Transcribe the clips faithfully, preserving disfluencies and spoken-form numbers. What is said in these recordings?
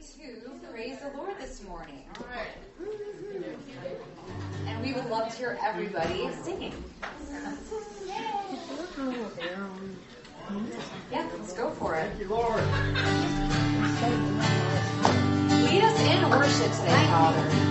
to praise the Lord this morning. All right. And we would love to hear everybody singing. Yeah, let's go for it. Thank you, Lord. Lead us in worship today, Father.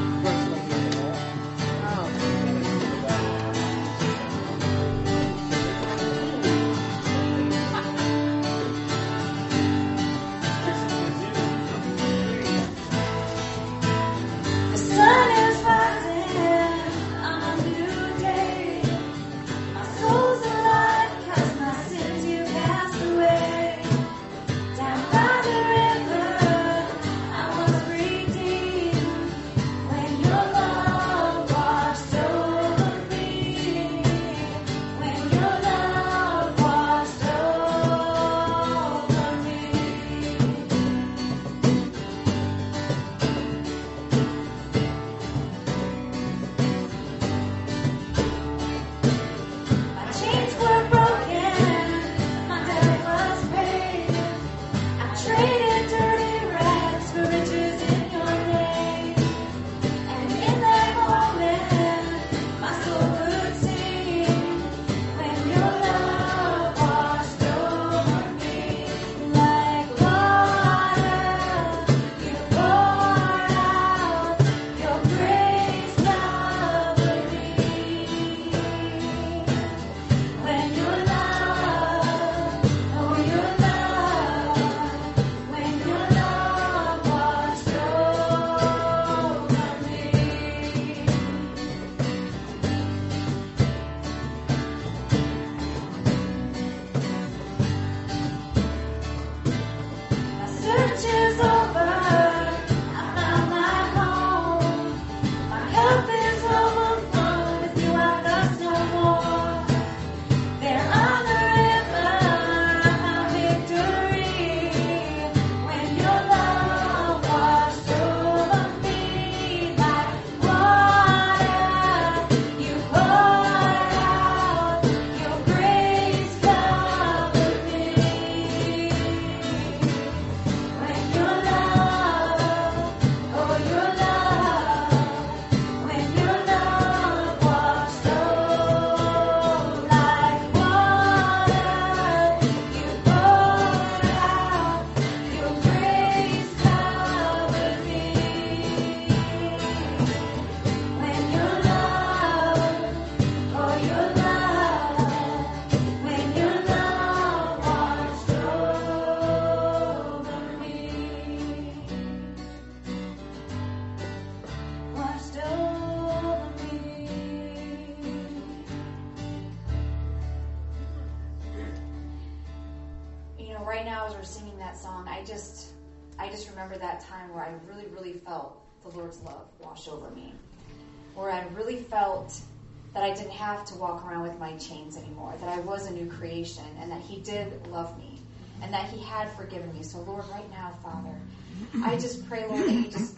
Where I really, really felt the Lord's love wash over me. Where I really felt that I didn't have to walk around with my chains anymore, that I was a new creation, and that He did love me, and that He had forgiven me. So, Lord, right now, Father, I just pray, Lord, that You just,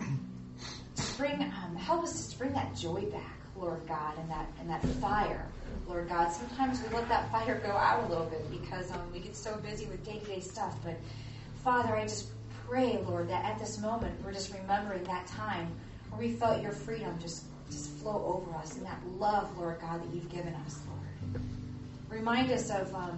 just bring, um, help us just bring that joy back, Lord God, and that and that fire, Lord God. Sometimes we let that fire go out a little bit because um, we get so busy with day-to-day stuff. But, Father, I just pray, Lord, that at this moment we're just remembering that time where we felt Your freedom just, just flow over us, and that love, Lord God, that You've given us, Lord. Remind us of um,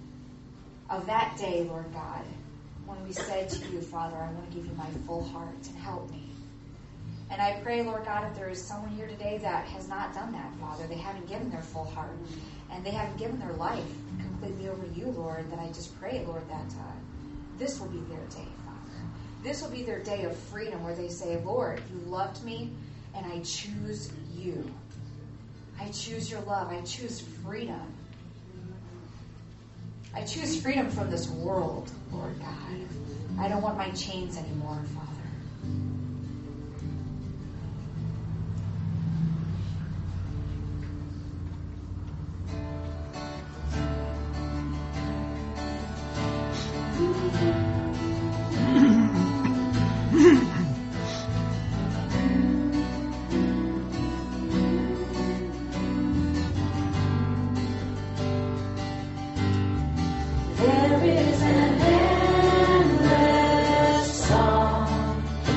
of that day, Lord God, when we said to You, Father, I want to give You my full heart, and help me. And I pray, Lord God, if there is someone here today that has not done that, Father, they haven't given their full heart, and they haven't given their life completely over to You, Lord, that I just pray, Lord, that uh, this will be their day, Father. This will be their day of freedom where they say, Lord, You loved me, and I choose You. I choose Your love. I choose freedom. I choose freedom from this world, Lord God. I don't want my chains anymore, Father. There is an endless song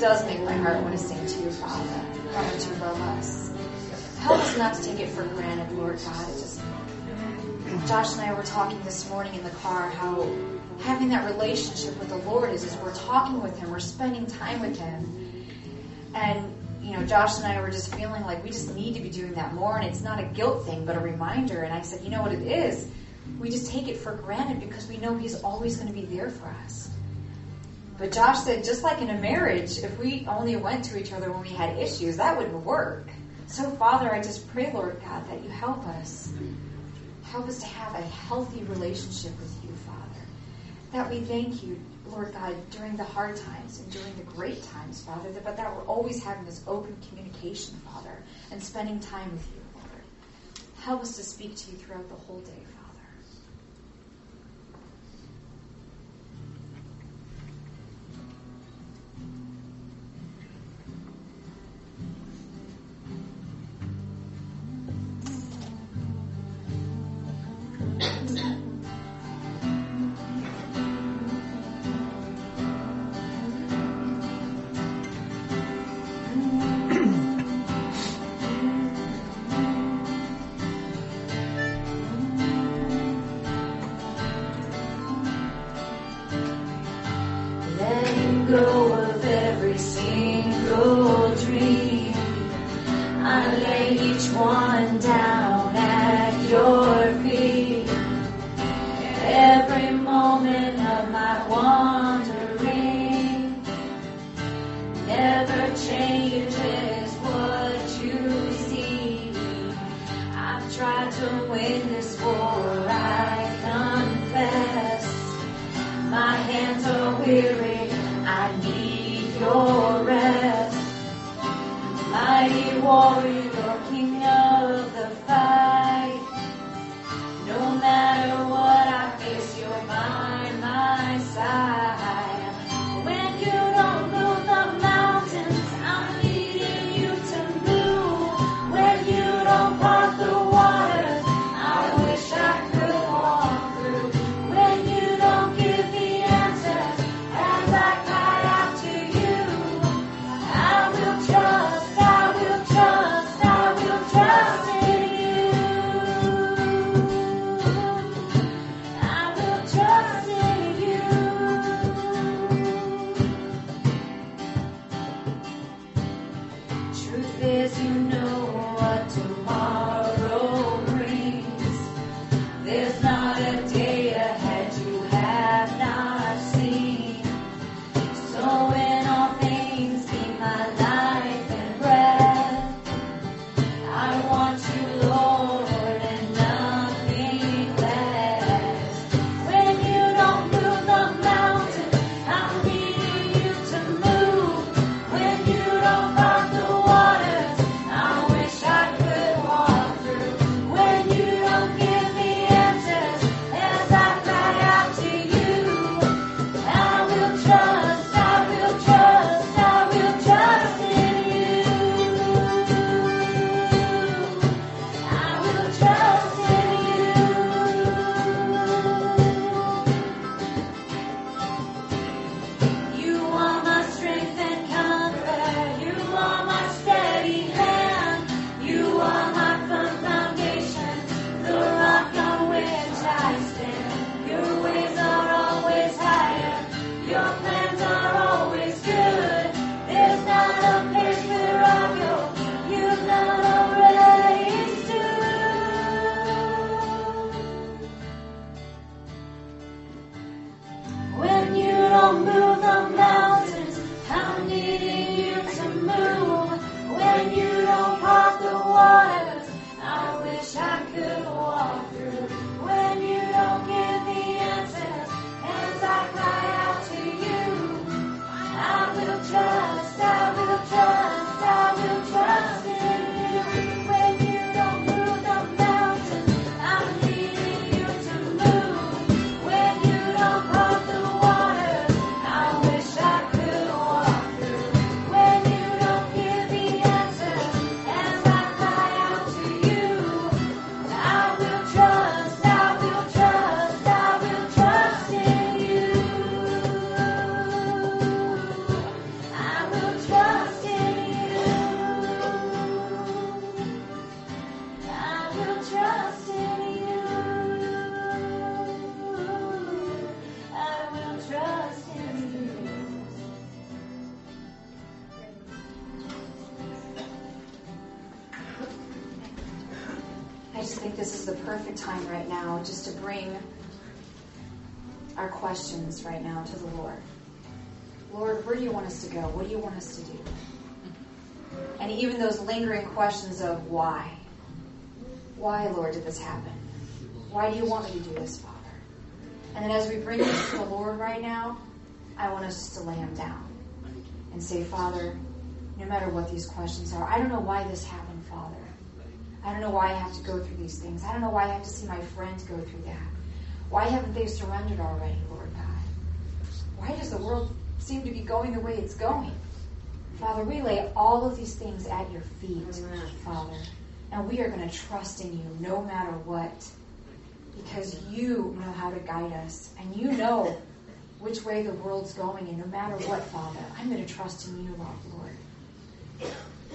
does make my heart want to sing to you, Father. How much you love us. Help us not to take it for granted, Lord God. It just, Josh and I were talking this morning in the car how having that relationship with the Lord is, is we're talking with Him, we're spending time with Him. And, you know, Josh and I were just feeling like we just need to be doing that more. And it's not a guilt thing, but a reminder. And I said, you know what it is? We just take it for granted because we know He's always going to be there for us. But Josh said, just like in a marriage, if we only went to each other when we had issues, that wouldn't work. So, Father, I just pray, Lord God, that you help us. Help us to have a healthy relationship with you, Father. That we thank you, Lord God, during the hard times and during the great times, Father, but that we're always having this open communication, Father, and spending time with you, Lord. Help us to speak to you throughout the whole day, Father. When you don't give me answers think this is the perfect time right now just to bring our questions right now to the Lord. Lord, where do you want us to go? What do you want us to do? And even those lingering questions of why. Why, Lord, did this happen? Why do you want me to do this, Father? And then as we bring this to the Lord right now, I want us just to lay them down and say, Father, no matter what these questions are, I don't know why this happened, Father. I don't know why I have to go through these things. I don't know why I have to see my friend go through that. Why haven't they surrendered already, Lord God? Why does the world seem to be going the way it's going? Father, we lay all of these things at your feet, Father. And we are going to trust in you no matter what. Because you know how to guide us. And you know which way the world's going. And no matter what, Father, I'm going to trust in you, Lord.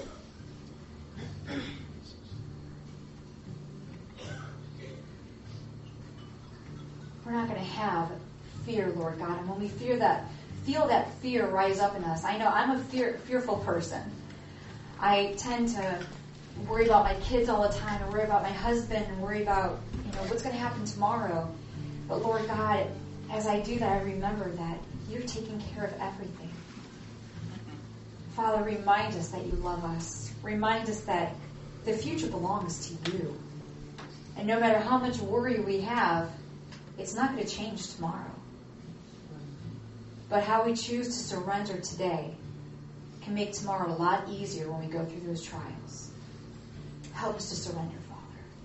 We're not going to have fear, Lord God. And when we fear that, feel that fear rise up in us. I know I'm a fear, fearful person. I tend to worry about my kids all the time, and worry about my husband, and worry about, you know, what's going to happen tomorrow. But Lord God, as I do that, I remember that you're taking care of everything. Father, remind us that you love us. Remind us that the future belongs to you. And no matter how much worry we have, it's not going to change tomorrow. But how we choose to surrender today can make tomorrow a lot easier when we go through those trials. Help us to surrender, Father.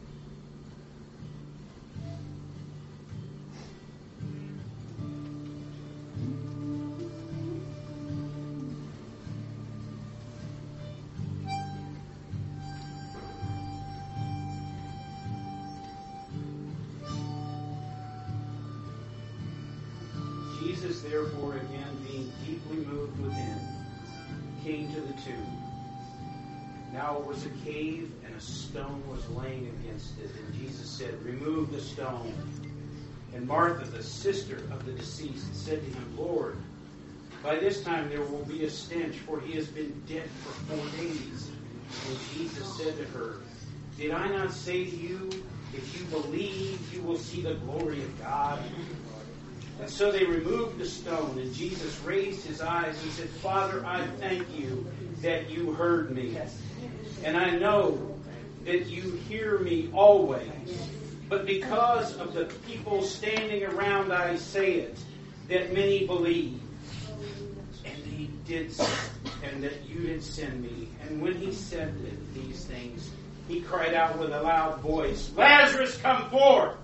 Jesus, therefore, again being deeply moved within, came to the tomb. Now it was a cave, and a stone was laying against it. And Jesus said, "Remove the stone." And Martha, the sister of the deceased, said to him, "Lord, by this time there will be a stench, for he has been dead for four days." And Jesus said to her, "Did I not say to you, if you believe, you will see the glory of God?" And so they removed the stone, and Jesus raised his eyes and said, "Father, I thank you that you heard me. And I know that you hear me always. But because of the people standing around, I say it, that many believe." And he did, and that you did send me. And when he said these things, he cried out with a loud voice, "Lazarus, come forth!"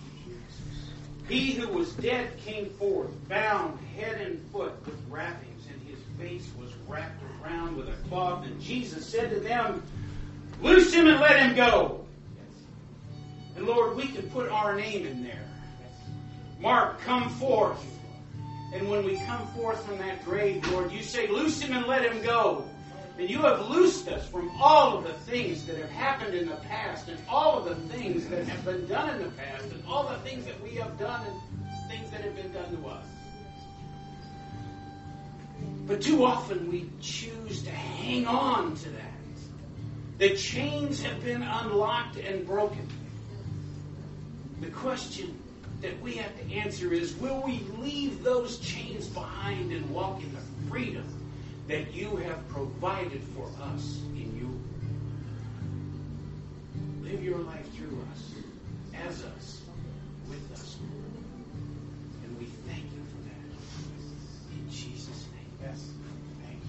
He who was dead came forth, bound head and foot with wrappings, and his face was wrapped around with a cloth. And Jesus said to them, "Loose him and let him go." And Lord, we can put our name in there. Mark, come forth. And when we come forth from that grave, Lord, you say, "Loose him and let him go." And you have loosed us from all of the things that have happened in the past, and all of the things that have been done in the past, and all the things that we have done and things that have been done to us. But too often we choose to hang on to that. The chains have been unlocked and broken. The question that we have to answer is, will we leave those chains behind and walk in the freedom that you have provided for us in you? Live your life through us, as us, with us. And we thank you for that. In Jesus' name. Yes. Thank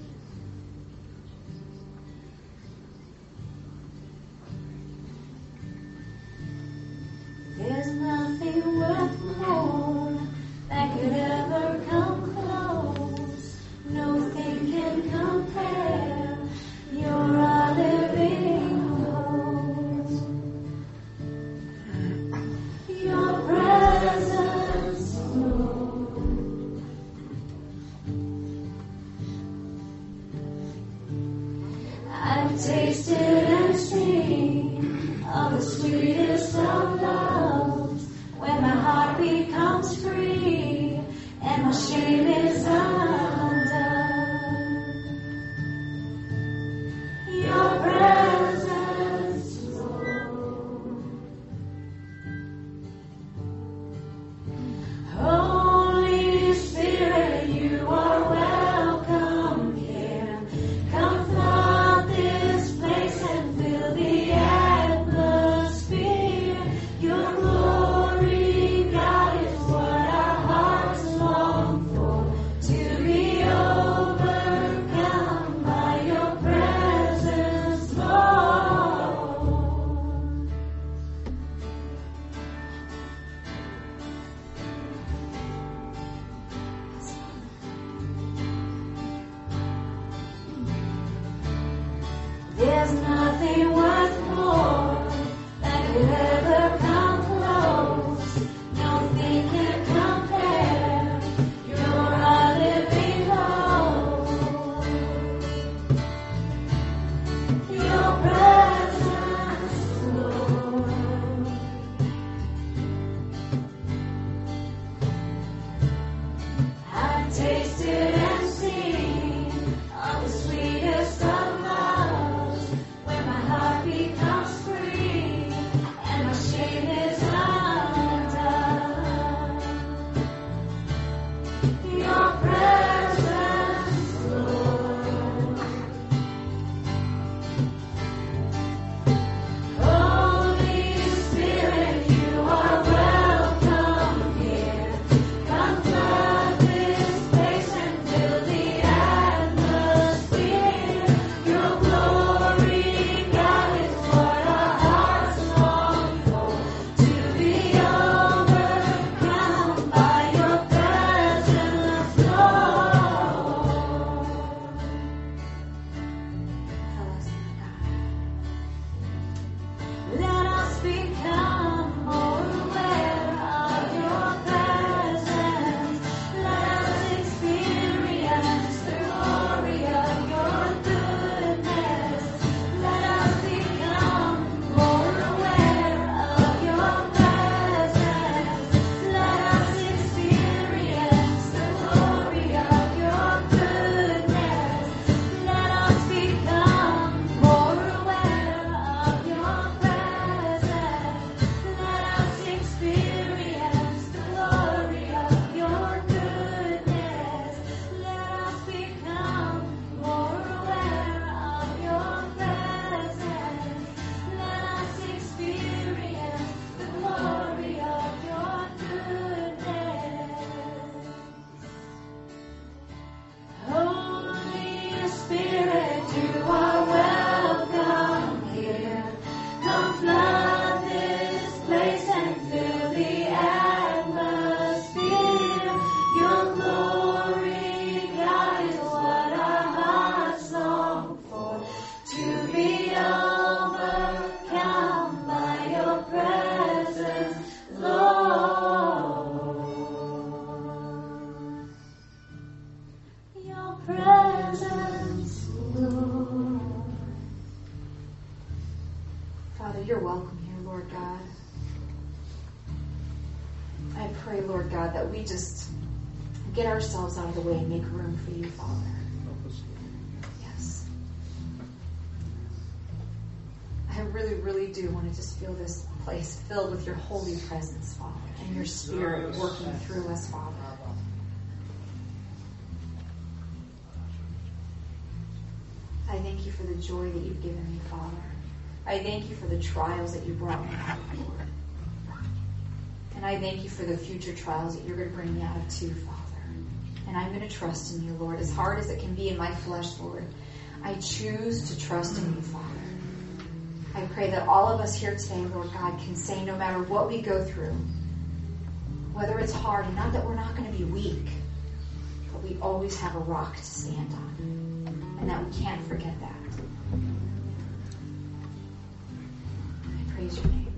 you, There's nothing worth more that could ever come close. Nothing can compare. You're a living hope. Your presence, Lord. I've tasted and seen of the sweetest of loves, when my heart becomes free and my shame is undone. Your presence, Lord. pray, Lord God, that we just get ourselves out of the way and make room for you, Father. Yes. I really, really do want to just feel this place filled with your holy presence, Father, and your Spirit working through us, Father. I thank you for the joy that you've given me, Father. I thank you for the trials that you brought me out of, Lord. And I thank you for the future trials that you're going to bring me out of too, Father. And I'm going to trust in you, Lord. As hard as it can be in my flesh, Lord, I choose to trust in you, Father. I pray that all of us here today, Lord God, can say no matter what we go through, whether it's hard, and not that we're not going to be weak, but we always have a rock to stand on, and that we can't forget that. I praise your name.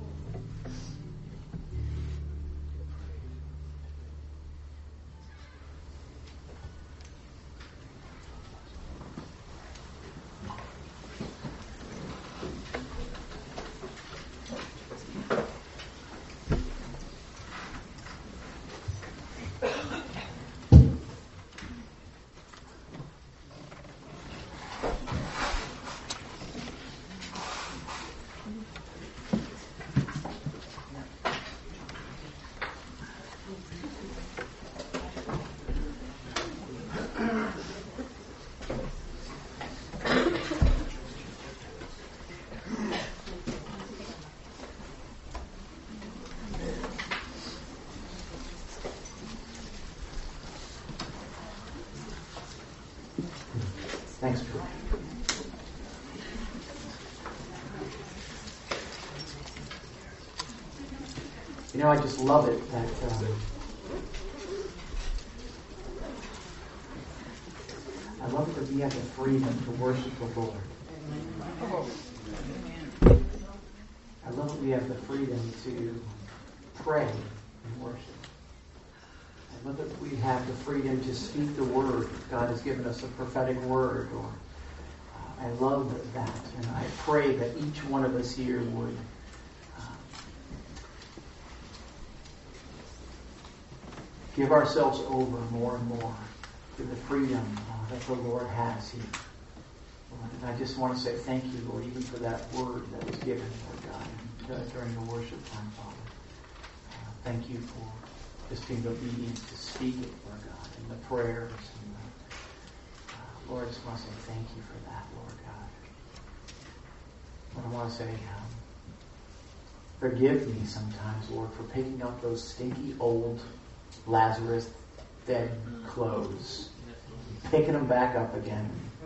Thanks, Drew. You know, I just love it that um, I love it that we have the freedom to worship the Lord. I love that we have the freedom to pray and worship. I love that we have the freedom to speak the word. God has given us a prophetic word. Or uh, I love that. And I pray that each one of us here would uh, give ourselves over more and more to the freedom uh, that the Lord has here. Lord, and I just want to say thank you, Lord, even for that word that was given, Lord God, uh, during the worship time, Father. Uh, thank you for just being obedient to speak it, Lord God, and the prayers. And the, uh, Lord, I just want to say thank you for that, Lord God. And I want to say, um, forgive me sometimes, Lord, for picking up those stinky old Lazarus dead clothes, picking them back up again.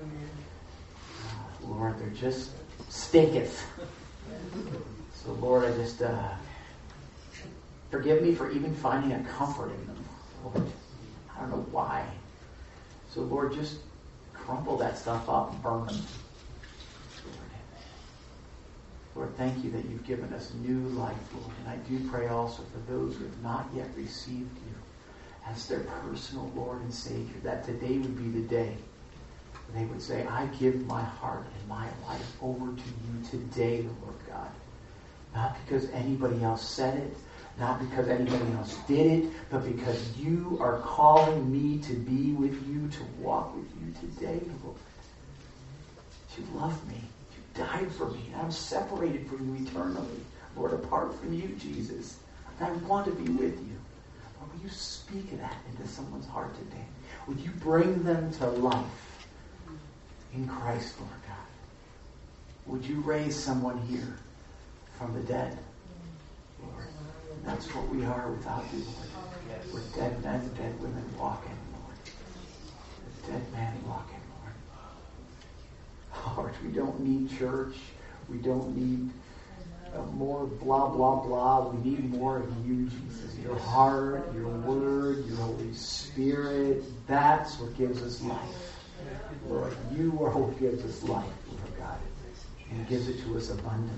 Uh, Lord, they're just stinketh. So, Lord, I just... Uh, Forgive me for even finding a comfort in them, Lord. I don't know why. So, Lord, just crumple that stuff up and burn them. Lord. Lord, thank you that you've given us new life, Lord. And I do pray also for those who have not yet received you as their personal Lord and Savior, that today would be the day when they would say, I give my heart and my life over to you today, Lord God. Not because anybody else said it, not because anybody else did it, but because you are calling me to be with you, to walk with you today, Lord. You love me. You died for me. And I'm separated from you eternally, Lord, apart from you, Jesus. And I want to be with you. Lord, will you speak that into someone's heart today? Would you bring them to life in Christ, Lord God? Would you raise someone here from the dead, Lord? That's what we are without you, Lord. We're dead men, dead women walking, Lord. We're dead men walking, Lord. Lord, we don't need church. We don't need uh, more blah, blah, blah. We need more of you, Jesus. Your heart, your word, your Holy Spirit. That's what gives us life. Lord, you are what gives us life, Lord God. And gives it to us abundantly.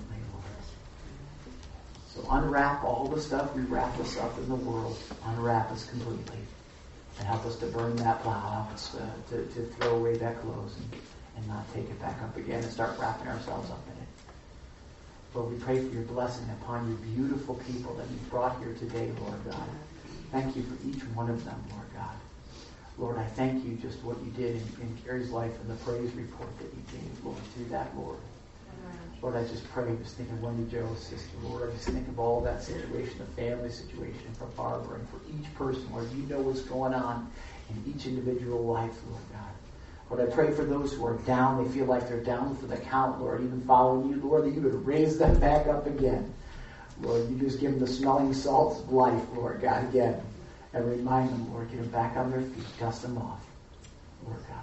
So unwrap all the stuff we wrap us up in the world. Unwrap us completely. And help us to burn that plow. Help us uh, to, to throw away that clothes and, and not take it back up again and start wrapping ourselves up in it. Lord, we pray for your blessing upon your beautiful people that you've brought here today, Lord God. Thank you for each one of them, Lord God. Lord, I thank you just what you did in, in Carrie's life and the praise report that you gave, Lord, through that, Lord. Lord, I just pray, just think of Wendy Joe's sister, Lord. I just think of all that situation, the family situation, for Barbara and for each person, Lord. You know what's going on in each individual life, Lord God. Lord, I pray for those who are down. They feel like they're down for the count, Lord, even following you, Lord, that you would raise them back up again. Lord, you just give them the smelling salts of life, Lord God, again. And remind them, Lord, get them back on their feet, dust them off, Lord God.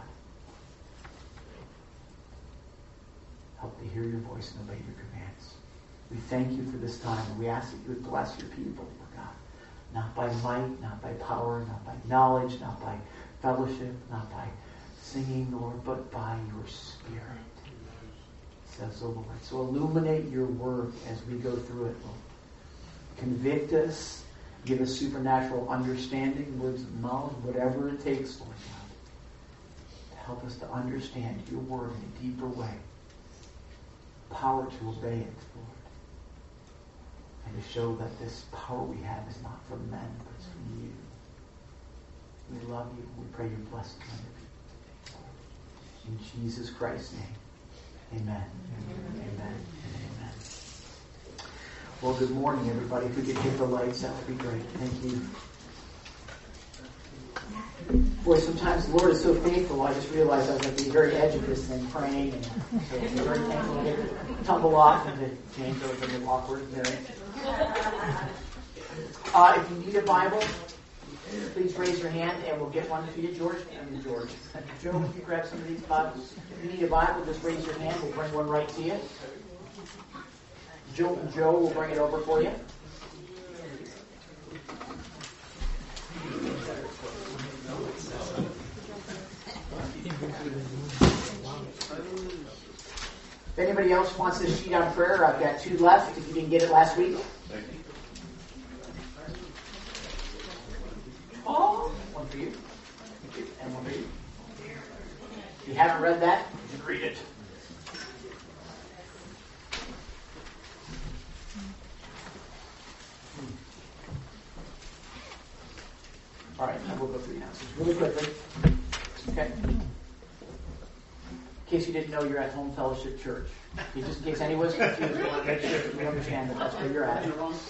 Help to hear your voice and obey your commands. We thank you for this time, and we ask that you would bless your people, Lord God. Not by might, not by power, not by knowledge, not by fellowship, not by singing, Lord, but by your Spirit, says the Lord. So illuminate your word as we go through it, Lord. Convict us, give us supernatural understanding, words of knowledge, whatever it takes, Lord God, to help us to understand your word in a deeper way. Power to obey it, Lord. And to show that this power we have is not from men, but it's from you. We love you. We pray your blessing on your people. In Jesus Christ's name, amen. Amen. Amen. Amen. Well, good morning, everybody. If we could hit the lights, that would be great. Thank you. Boy, sometimes the Lord is so faithful. I just realized I was at the very edge of this thing, praying, and so I'm very thankful to get to tumble off and to change those a little awkward. Very. Uh, if you need a Bible, please raise your hand, and we'll get one for you, George. I mean, George. Joe, can you grab some of these Bibles? If you need a Bible, just raise your hand. We'll bring one right to you. Joe, Joe will bring it over for you. If anybody else wants this sheet on prayer, I've got two left if you didn't get it last week. Thank you. Oh, one for you. And one for you. If you haven't read that, you can read it. All right, now we'll go through the announcements really quickly. Okay. In case you didn't know, you're at Home Fellowship Church. Okay, just in case anyone's confused, I want to make sure that you understand that that's where you're at.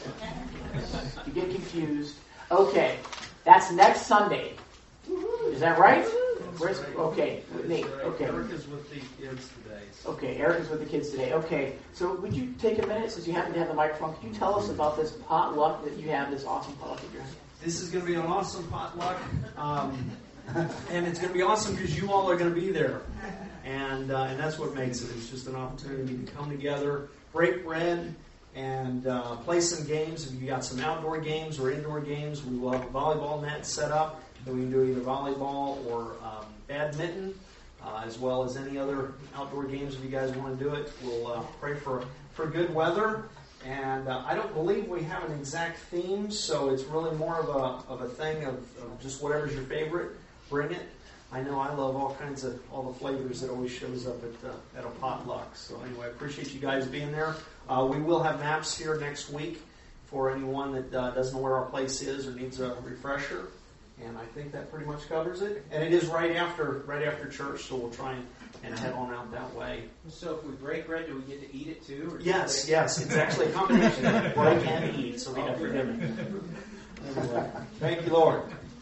You get confused. Okay, that's next Sunday. Is that right? Where's okay? Nate. Okay. Eric is with the kids today. So. Okay, Eric is with the kids today. Okay, so would you take a minute, since you happen to have the microphone, could you tell us about this potluck that you have, this awesome potluck that you're having? This is going to be an awesome potluck, um, and it's going to be awesome because you all are going to be there, and uh, and that's what makes it. It's just an opportunity to come together, break bread, and uh, play some games. If you got some outdoor games or indoor games, we will have a volleyball net set up, and we can do either volleyball or um, badminton, uh, as well as any other outdoor games if you guys want to do it. We'll uh, pray for for good weather. And uh, I don't believe we have an exact theme, so it's really more of a of a thing of, of just whatever's your favorite, bring it. I know I love all kinds of, all the flavors that always shows up at uh, at a potluck. So anyway, I appreciate you guys being there. Uh, we will have maps here next week for anyone that uh, doesn't know where our place is or needs a refresher. And I think that pretty much covers it. And it is right after right after church, so we'll try and, and head on out that way. So if we break bread, do we get to eat it too? Or Yes, yes. It's actually a combination of break and eat, so we have forgiven. Anyway, thank you, Lord.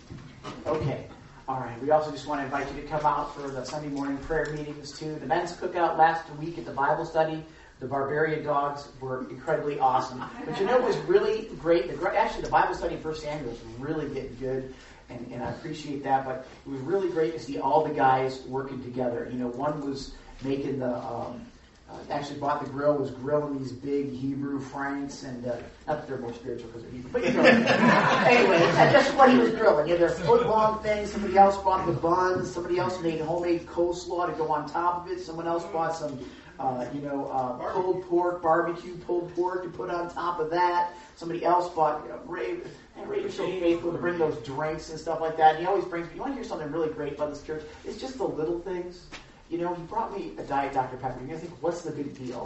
Okay. All right. We also just want to invite you to come out for the Sunday morning prayer meetings too. The men's cookout last week at the Bible study. The Barbarian dogs were incredibly awesome. But you know what was really great? The, actually, the Bible study in First Samuel was really getting good. And, and I appreciate that, but it was really great to see all the guys working together. You know, one was making the, um, uh, actually bought the grill, was grilling these big Hebrew franks, and uh, not that they're more spiritual because they're Hebrew, but you know. Anyway, that's just what he was grilling. You know, they're foot-long things. Somebody else bought the buns. Somebody else made homemade coleslaw to go on top of it. Someone else bought some, uh, you know, uh, pulled pork, barbecue pulled pork to put on top of that. Somebody else bought, you know, Ray, and Ray was so faithful to bring those drinks and stuff like that. And he always brings me, you want to hear something really great about this church? It's just the little things. You know, he brought me a Diet Doctor Pepper. You're going to think, what's the big deal?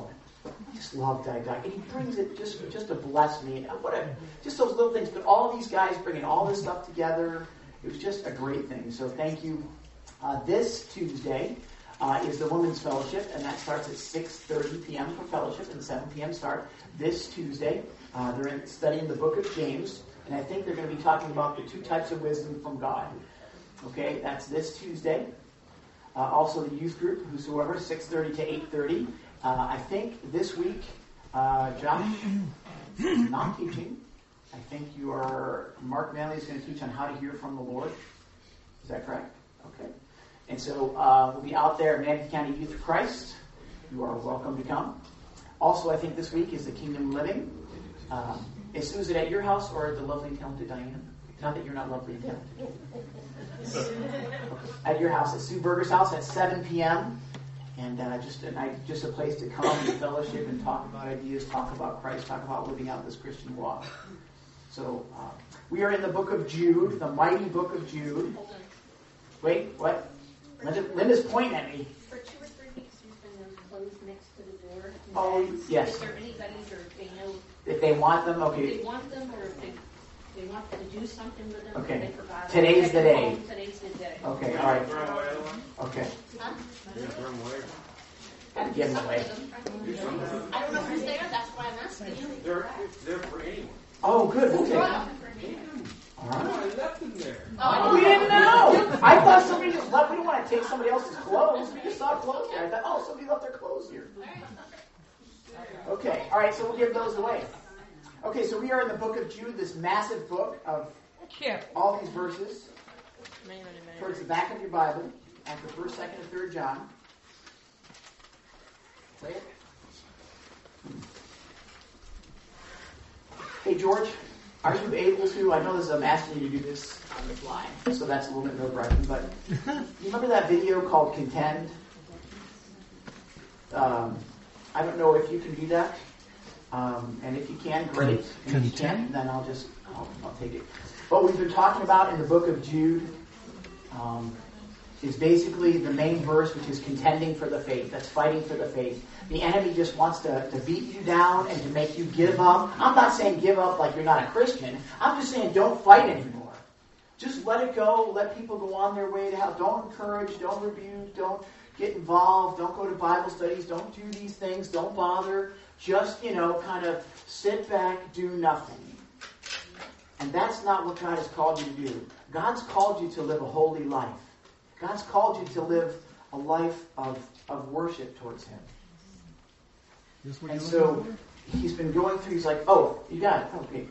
I just love that guy. And he brings it just, just to bless me. And what a, just those little things. But all these guys bringing all this stuff together, it was just a great thing. So thank you. Uh, this Tuesday uh, is the Women's Fellowship, and that starts at six thirty p.m. for fellowship and seven p.m. start. This Tuesday, uh, they're in, studying the book of James, and I think they're going to be talking about the two types of wisdom from God. Okay, that's this Tuesday. Uh, also the youth group, whosoever, six thirty to eight thirty. Uh, I think this week, uh, Josh is not teaching. I think you are, Mark Manley is going to teach on how to hear from the Lord. Is that correct? Okay. And so uh, we'll be out there at Manatee County Youth of Christ. You are welcome to come. Also, I think this week is the Kingdom Living. Um, is, is it at your house or at the lovely, talented Diana? Not that you're not lovely and talented. Okay. At your house, at Sue Berger's house at seven p.m. And uh, just a night, just a place to come and fellowship and talk about ideas, talk about Christ, talk about living out this Christian walk. So uh, we are in the book of Jude, the mighty book of Jude. Wait, what? Linda, Linda's pointing at me. For two or three weeks, you've been those clothes next to the door. Oh, yes. Is there anybody's, or if they know If they want them, if okay. they want them, or if they, they want to do something with them? Okay. They provide Today's them. the day. Today's the day. Okay, all right. Throw them away, other one? Okay. Huh? Yeah, throw them away. Gotta give them away. I don't know who's there. That's why I'm asking you. They're, they're for anyone. Oh, good. We'll take them. All Oh, right. I left them there. Oh, We didn't know. I thought somebody just left. We didn't want to take somebody else's clothes. We just saw clothes there. I thought, oh, somebody left their clothes here. Okay. All right. So we'll give those away. Okay. So we are in the book of Jude, this massive book of all these verses. Towards the back of your Bible, after first, second, and third John. Play it. Hey, George. Are you able to, I know this, I'm asking you to do this on the fly, so that's a little bit nerve-wracking, but you remember that video called Contend? Um, I don't know if you can do that, um, and if you can, great. And if you can't, then I'll just, I'll, I'll take it. What we've been talking about in the book of Jude um, is basically the main verse, which is contending for the faith. That's fighting for the faith. The enemy just wants to, to beat you down and to make you give up. I'm not saying give up like you're not a Christian. I'm just saying don't fight anymore. Just let it go. Let people go on their way to hell. Don't encourage. Don't rebuke. Don't get involved. Don't go to Bible studies. Don't do these things. Don't bother. Just, you know, kind of sit back, do nothing. And that's not what God has called you to do. God's called you to live a holy life. God's called you to live a life of, of worship towards Him. And so he's been going through, he's like, oh, you got it. Okay.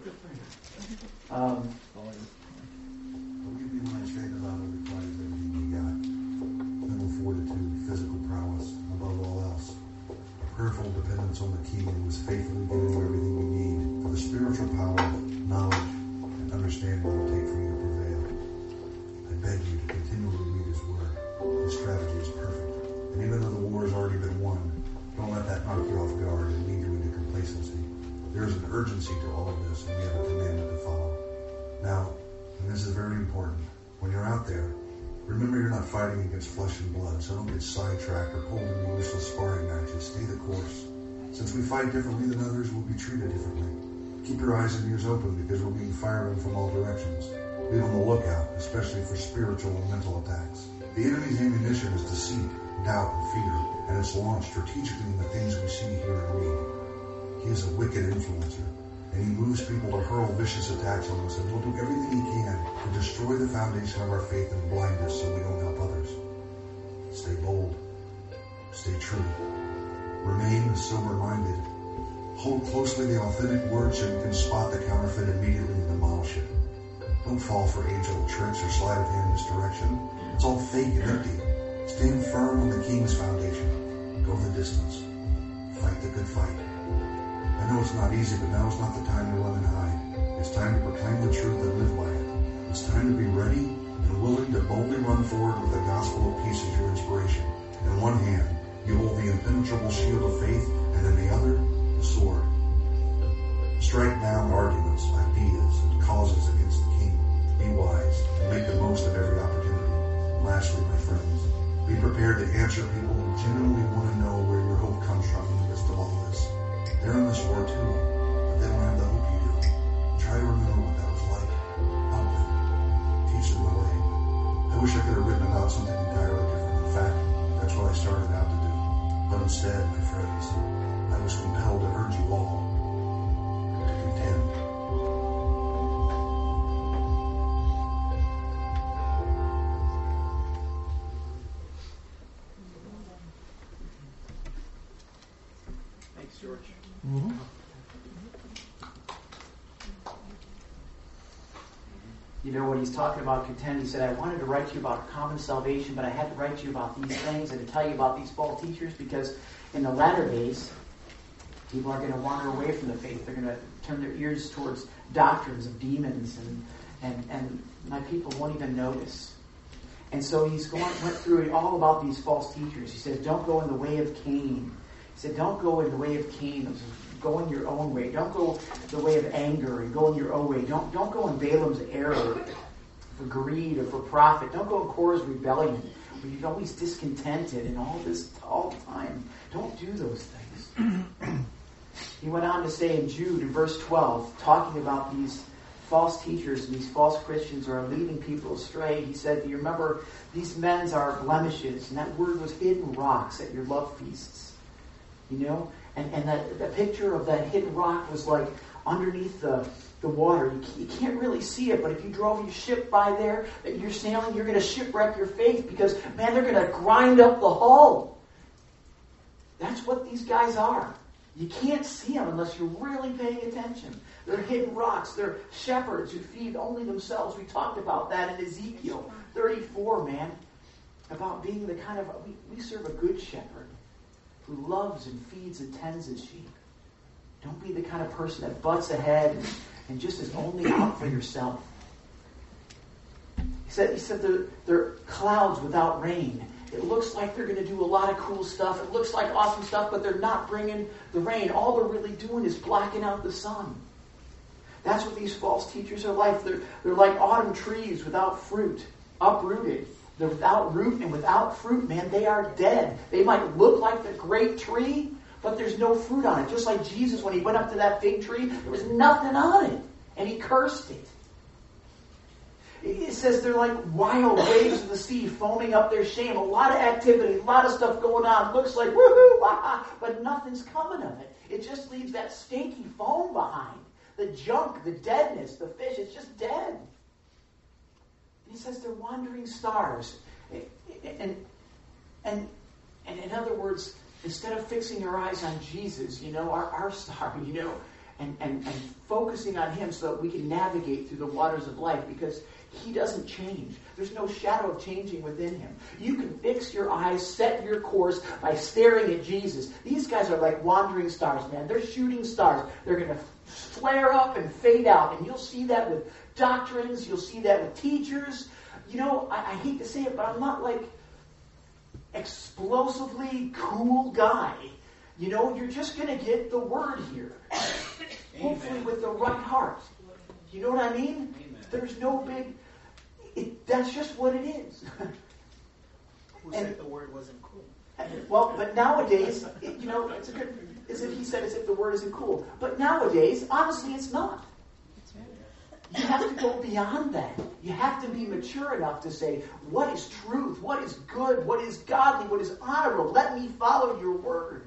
Um, I'll give you my strength about what requires everything you got. Mental fortitude, physical prowess, above all else. A prayerful dependence on the King who is faithfully giving you everything you need for the spiritual power, knowledge, and understanding it will take for you to prevail. I beg you to continually read His Word. His strategy is perfect. And even though the war has already been won, don't let that knock you off guard and lead you into complacency. There is an urgency to all of this, and we have a commandment to follow. Now, and this is very important, when you're out there, remember you're not fighting against flesh and blood, so don't get sidetracked or pulled into useless sparring matches. Stay the course. Since we fight differently than others, we'll be treated differently. Keep your eyes and ears open because we're being fired on from all directions. Be on the lookout, especially for spiritual and mental attacks. The enemy's ammunition is deceit, doubt, and fear, and it's launched strategically in the things we see, hear, and read. He is a wicked influencer, and he moves people to hurl vicious attacks on us, and he'll do everything he can to destroy the foundation of our faith and blind us so we don't help others. Stay bold. Stay true. Remain sober-minded. Hold closely the authentic word so you can spot the counterfeit immediately and demolish it. Don't fall for age-old tricks or sleight of hand misdirection. It's all fake and empty. Stand firm on the King's foundation. Go the distance. Fight the good fight. I know it's not easy, but now is not the time to run and hide. It's time to proclaim the truth and live by it. It's time to be ready and willing to boldly run forward with the gospel of peace as your inspiration. In one hand, you hold the impenetrable shield of faith, and in the other, the sword. Strike down arguments, ideas, and causes against the King. Be wise and make the most of every opportunity. Lastly, my friends, be prepared to answer people who genuinely want to know where your hope comes from in the midst of all this. instead, my friends, I was compelled to urge you all to contend. Thanks, George. Mm-hmm. You know, when he's talking about contend, he said, I wanted to write to you about common salvation, but I had to write to you about these things and to tell you about these false teachers, because in the latter days, people are going to wander away from the faith. They're going to turn their ears towards doctrines of demons, and and, and my people won't even notice. And so he's going went through all about these false teachers. He says, don't go in the way of Cain. He said, don't go in the way of Cain. Go in your own way. Don't go the way of anger and go in your own way. Don't don't go in Balaam's error for greed or for profit. Don't go in Korah's rebellion where you're always discontented and all this all the time. Don't do those things. He went on to say in Jude, in verse twelve, talking about these false teachers and these false Christians are leading people astray. He said, do you remember, these men are blemishes, and that word was hidden rocks at your love feasts. You know? And, and that the picture of that hidden rock was like underneath the, the water. You, you can't really see it, but if you drove your ship by there that you're sailing, you're going to shipwreck your faith because, man, they're going to grind up the hull. That's what these guys are. You can't see them unless you're really paying attention. They're hidden rocks. They're shepherds who feed only themselves. We talked about that in Ezekiel thirty-four, man, about being the kind of, we, we serve a good shepherd who loves and feeds and tends his sheep. Don't be the kind of person that butts ahead and, and just is only out for yourself. He said, he said they're, they're clouds without rain. It looks like they're going to do a lot of cool stuff. It looks like awesome stuff, but they're not bringing the rain. All they're really doing is blocking out the sun. That's what these false teachers are like. They're, they're like autumn trees without fruit, uprooted. They're without root and without fruit, man. They are dead. They might look like the great tree, but there's no fruit on it. Just like Jesus, when he went up to that fig tree, there was nothing on it, and he cursed it. It says they're like wild waves of the sea foaming up their shame. A lot of activity, a lot of stuff going on. It looks like woohoo, wah, but nothing's coming of it. It just leaves that stinky foam behind. The junk, the deadness, the fish, it's just dead. He says they're wandering stars. And, and, and in other words, instead of fixing our eyes on Jesus, you know, our, our star, you know, and, and, and focusing on him so that we can navigate through the waters of life, because he doesn't change. There's no shadow of changing within him. You can fix your eyes, set your course by staring at Jesus. These guys are like wandering stars, man. They're shooting stars. They're going to flare up and fade out. And you'll see that with doctrines. You'll see that with teachers. You know, I, I hate to say it, but I'm not like explosively cool guy. You know, you're just going to get the word here. Hopefully with the right heart. You know what I mean? Amen. There's no big... It, that's just what it is. Who and, said the word wasn't cool? Well, but nowadays, it, you know, it's a good... As if he said as if the word isn't cool. But nowadays, honestly, it's not. You have to go beyond that. You have to be mature enough to say, what is truth? What is good? What is godly? What is honorable? Let me follow your word.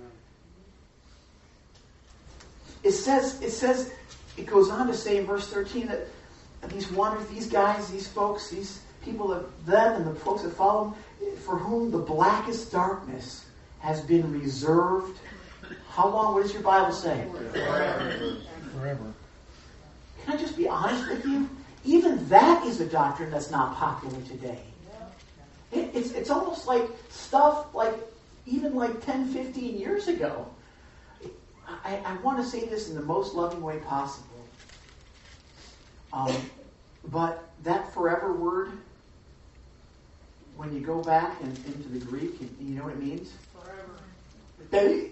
It says, it says, it goes on to say in verse thirteen that these wonders, these guys, these folks, these people, of them and the folks that follow them, for whom the blackest darkness has been reserved. How long? What does your Bible say? Forever. Forever. Can I just be honest with you? Even that is a doctrine that's not popular today. It, it's, it's almost like stuff like even like ten, fifteen years ago. I, I want to say this in the most loving way possible. Um, but that forever word, when you go back and, into the Greek, you know what it means? Forever.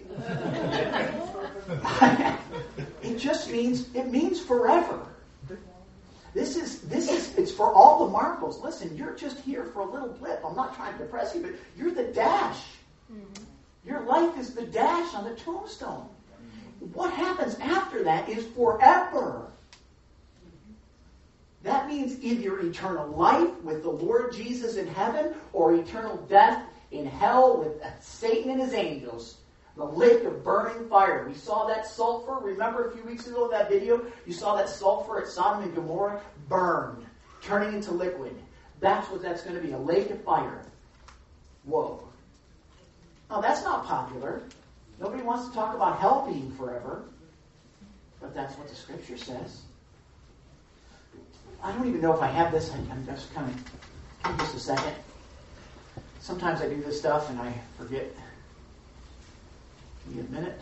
It just means, it means forever. This is, this is, it's for all the marbles. Listen, you're just here for a little blip. I'm not trying to depress you, but you're the dash. Mm-hmm. Your life is the dash on the tombstone. What happens after that is forever. That means either eternal life with the Lord Jesus in heaven or eternal death in hell with Satan and his angels, the lake of burning fire. We saw that sulfur. Remember a few weeks ago in that video? You saw that sulfur at Sodom and Gomorrah burned, turning into liquid. That's what that's going to be, a lake of fire. Whoa. Now that's not popular. Nobody wants to talk about hell being forever. But that's what the scripture says. I don't even know if I have this. I'm just kind of, give me just a second. Sometimes I do this stuff and I forget. Give me a minute.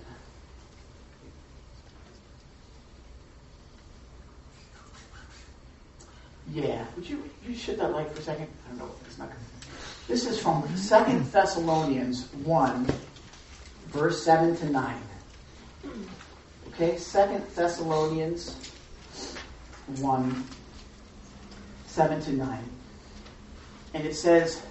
Yeah, would you you shut that light for a second? I don't know. It's not. This is from Second Thessalonians one, verse seven to nine. Okay, Second Thessalonians one, seven to nine, and it says,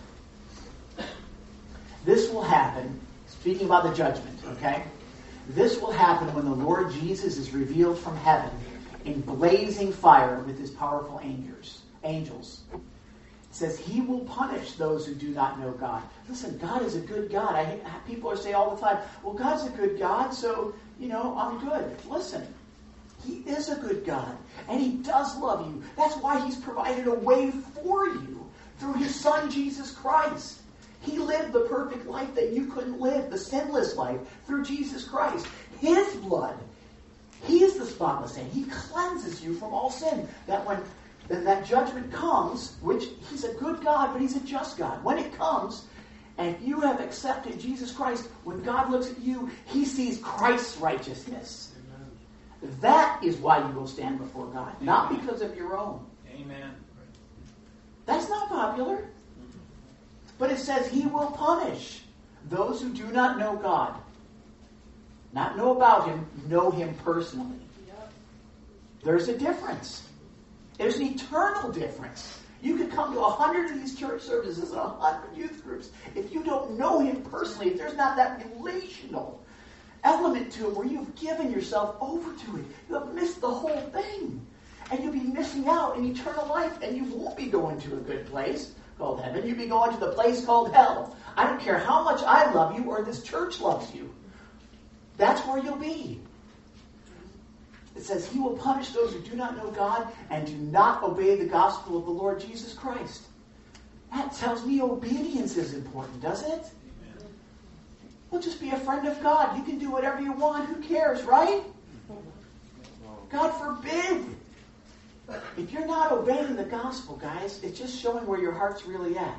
"This will happen." Speaking about the judgment, okay? "This will happen when the Lord Jesus is revealed from heaven in blazing fire with his powerful angels. Angels. It says he will punish those who do not know God." Listen, God is a good God. I people are saying all the time, "Well, God's a good God, so you know I'm good." Listen, he is a good God, and he does love you. That's why he's provided a way for you through his Son Jesus Christ. He lived the perfect life that you couldn't live, the sinless life, through Jesus Christ. His blood, he is the spotless Saint. He cleanses you from all sin. That when that, that judgment comes, which he's a good God, but he's a just God. When it comes, and if you have accepted Jesus Christ, when God looks at you, he sees Christ's righteousness. Amen. That is why you will stand before God, Amen. Not because of your own. Amen. That's not popular. But it says he will punish those who do not know God. Not know about him, know him personally. Yep. There's a difference. There's an eternal difference. You could come to a hundred of these church services and a hundred youth groups. If you don't know him personally, if there's not that relational element to him where you've given yourself over to it, you have missed the whole thing. And you'll be missing out in eternal life, and you won't be going to a good place called heaven. You'll be going to the place called hell. I don't care how much I love you or this church loves you. That's where you'll be. It says he will punish those who do not know God and do not obey the gospel of the Lord Jesus Christ. That tells me obedience is important, doesn't it? Amen. Well, just be a friend of God. You can do whatever you want. Who cares, right? God forbid. If you're not obeying the gospel, guys, it's just showing where your heart's really at.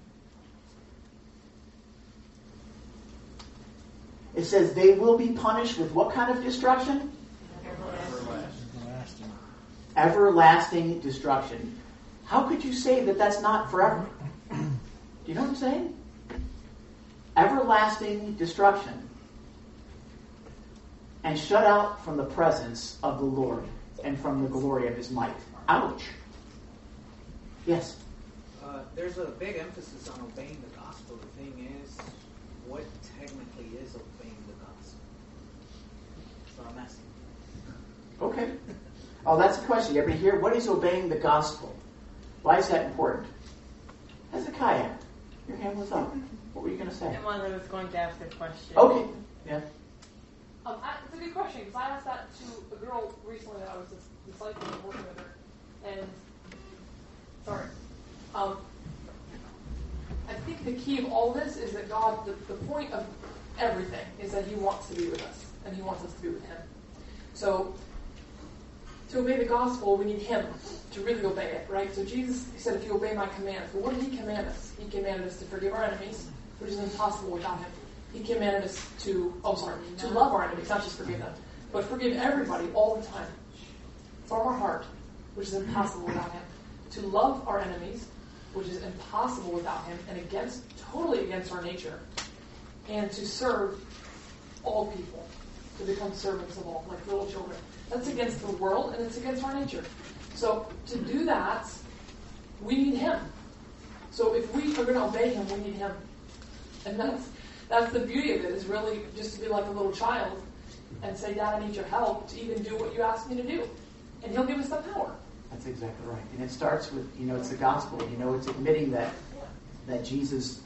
It says they will be punished with what kind of destruction? Everlasting. Everlasting destruction. How could you say that that's not forever? Do you know what I'm saying? Everlasting destruction. And shut out from the presence of the Lord and from the glory of his might. Ouch. Yes? Uh, there's a big emphasis on obeying the gospel. The thing is, what technically is obeying the gospel? So I'm asking. Okay. Oh, that's the question. Everybody here? What is obeying the gospel? Why is that important? Hezekiah, your hand was up. What were you going to say? I was going to ask a question. Okay. Yeah. Um, I, it's a good question, because I asked that to a girl recently that I was discipling and working with her. And, sorry. Um, I think the key of all this is that God, the, the point of everything is that he wants to be with us, and he wants us to be with him. So, to obey the gospel, we need him to really obey it, right? So Jesus, he said, if you obey my commands. But what did he command us? He commanded us to forgive our enemies, which is impossible without him. He commanded us to, oh sorry, to love our enemies, not just forgive them, but forgive everybody all the time. From our heart, which is impossible without him. To love our enemies, which is impossible without him, and against, totally against our nature. And to serve all people, to become servants of all, like little children. That's against the world, and it's against our nature. So to do that, we need him. So if we are going to obey him, we need him. And that's that's the beauty of it, is really just to be like a little child and say, Dad, I need your help to even do what you asked me to do. And he'll give us the power. That's exactly right. And it starts with, you know, it's the gospel. You know, it's admitting that that Jesus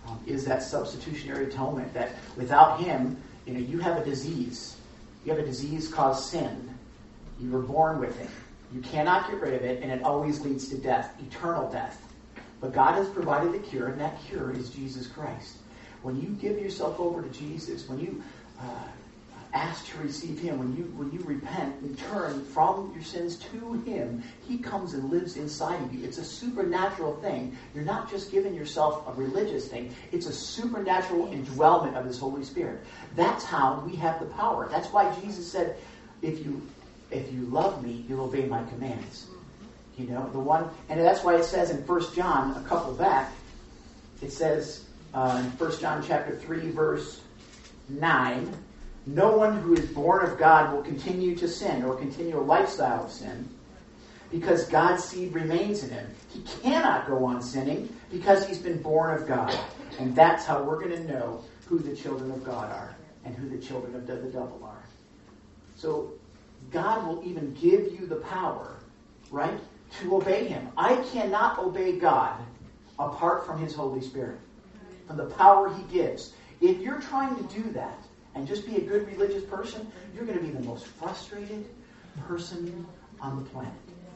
um, is that substitutionary atonement. That without him, you know, you have a disease. You have a disease called sin. You were born with it. You cannot get rid of it, and it always leads to death, eternal death. But God has provided the cure, and that cure is Jesus Christ. When you give yourself over to Jesus, when you uh, ask to receive him, when you when you repent and turn from your sins to him, he comes and lives inside of you. It's a supernatural thing. You're not just giving yourself a religious thing. It's a supernatural indwellment of his Holy Spirit. That's how we have the power. That's why Jesus said, if you if you love me, you'll obey my commands. You know, the one, and that's why it says in First John, a couple back, it says uh, in First John chapter three, verse nine, no one who is born of God will continue to sin or continue a lifestyle of sin because God's seed remains in him. He cannot go on sinning because he's been born of God. And that's how we're going to know who the children of God are and who the children of the devil are. So God will even give you the power, right, to obey him. I cannot obey God apart from his Holy Spirit, from the power he gives. If you're trying to do that and just be a good religious person, you're going to be the most frustrated person on the planet.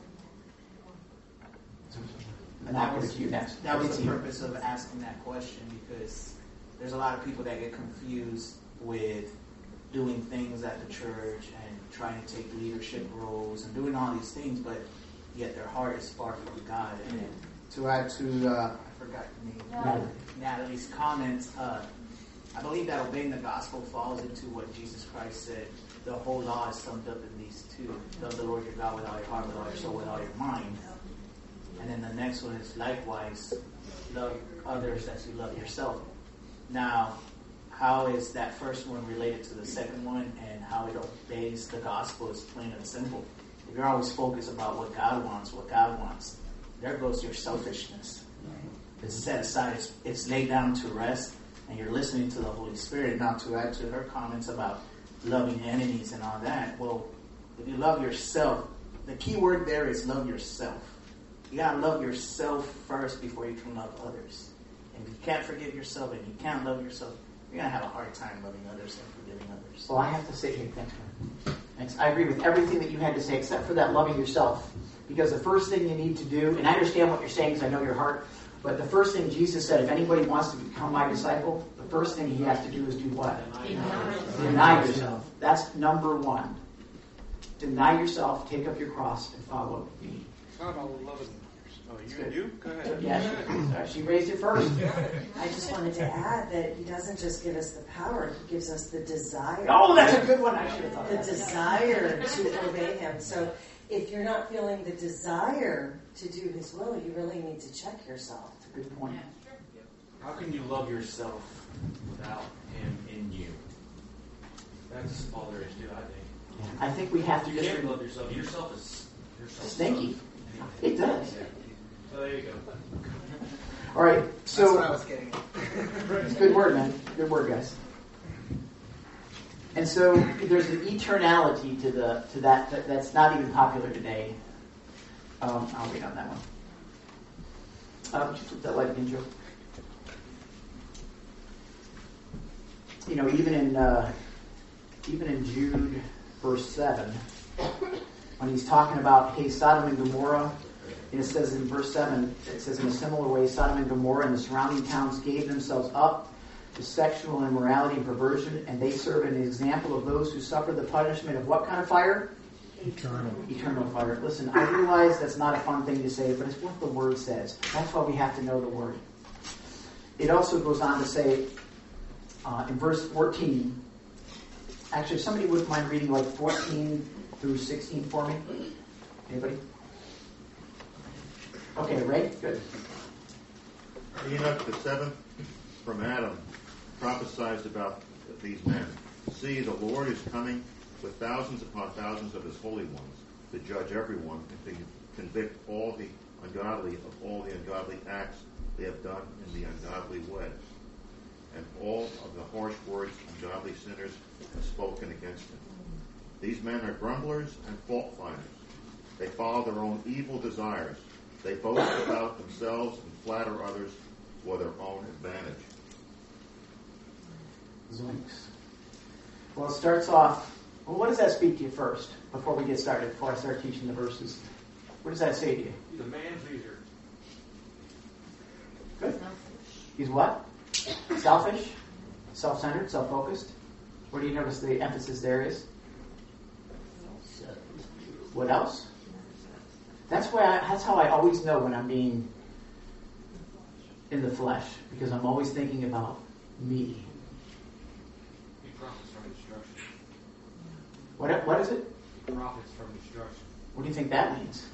And I'll give it to you next. That was the purpose of asking that question, because there's a lot of people that get confused with doing things at the church and trying to take leadership roles and doing all these things, but yet their heart is far from God. And to add to, uh, I forgot the name, Natalie. Natalie's comments, uh, I believe that obeying the gospel falls into what Jesus Christ said. The whole law is summed up in these two. Love the Lord your God with all your heart, with all your soul, with all your mind. And then the next one is likewise, love others as you love yourself. Now, how is that first one related to the second one, and how it obeys the gospel is plain and simple. If you're always focused about what God wants, what God wants, there goes your selfishness. It's set aside, it's, it's laid down to rest, and you're listening to the Holy Spirit. Now, to add to her comments about loving enemies and all that, well, if you love yourself, the key word there is love yourself. You gotta love yourself first before you can love others. And if you can't forgive yourself and you can't love yourself, you're gonna have a hard time loving others and forgiving others. Well, I have to say, hey, thanks, man. Thanks. I agree with everything that you had to say, except for that loving yourself. Because the first thing you need to do, and I understand what you're saying because I know your heart, but the first thing Jesus said, if anybody wants to become my disciple, the first thing he has to do is do what? Deny, Deny yourself. That's number one. Deny yourself, take up your cross, and follow me. It's not all loving. Oh, you good. you? Go ahead. Yeah, she, she raised it first. I just wanted to add that he doesn't just give us the power, he gives us the desire. Oh, that's a good one. I should have thought The that. desire to obey him. So if you're not feeling the desire to do his will, you really need to check yourself. That's a good point. How can you love yourself without him in you? That's all there is to it, I think. I think we have to You just can't love yourself. Yourself is yourself stinky. It does. So there you go. All right, so That's what I was getting at. good word, man. Good word, guys. And so there's an eternality to the to that, that that's not even popular today. Um, I'll wait on that one. Uh, would you flip that light again, Joe? You know, even in uh, even in Jude, verse seven, when he's talking about, hey, Sodom and Gomorrah, and it says in verse seven, it says, in a similar way, Sodom and Gomorrah and the surrounding towns gave themselves up to sexual immorality and perversion, and they serve an example of those who suffer the punishment of what kind of fire? Eternal. Eternal fire. Listen, I realize that's not a fun thing to say, but it's what the Word says. That's why we have to know the Word. It also goes on to say, uh, in verse fourteen, actually, if somebody wouldn't mind reading like fourteen through sixteen for me. Anybody? Okay, Ray? Good. Enoch the seventh from Adam prophesied about these men. See, the Lord is coming with thousands upon thousands of his holy ones to judge everyone and to convict all the ungodly of all the ungodly acts they have done in the ungodly way, and all of the harsh words ungodly sinners have spoken against him. These men are grumblers and fault finders. They follow their own evil desires. They boast about themselves and flatter others for their own advantage. Zoinks. Well, it starts off, well, what does that speak to you first, before we get started, before I start teaching the verses? What does that say to you? He's a man pleaser. Good. He's what? Selfish? Self-centered? Self-focused? Where do you notice the emphasis there is? What else? That's why I, that's how I always know when I'm being in the flesh, because I'm always thinking about me. He profits from destruction. What what is it? He profits from destruction. What do you think that means?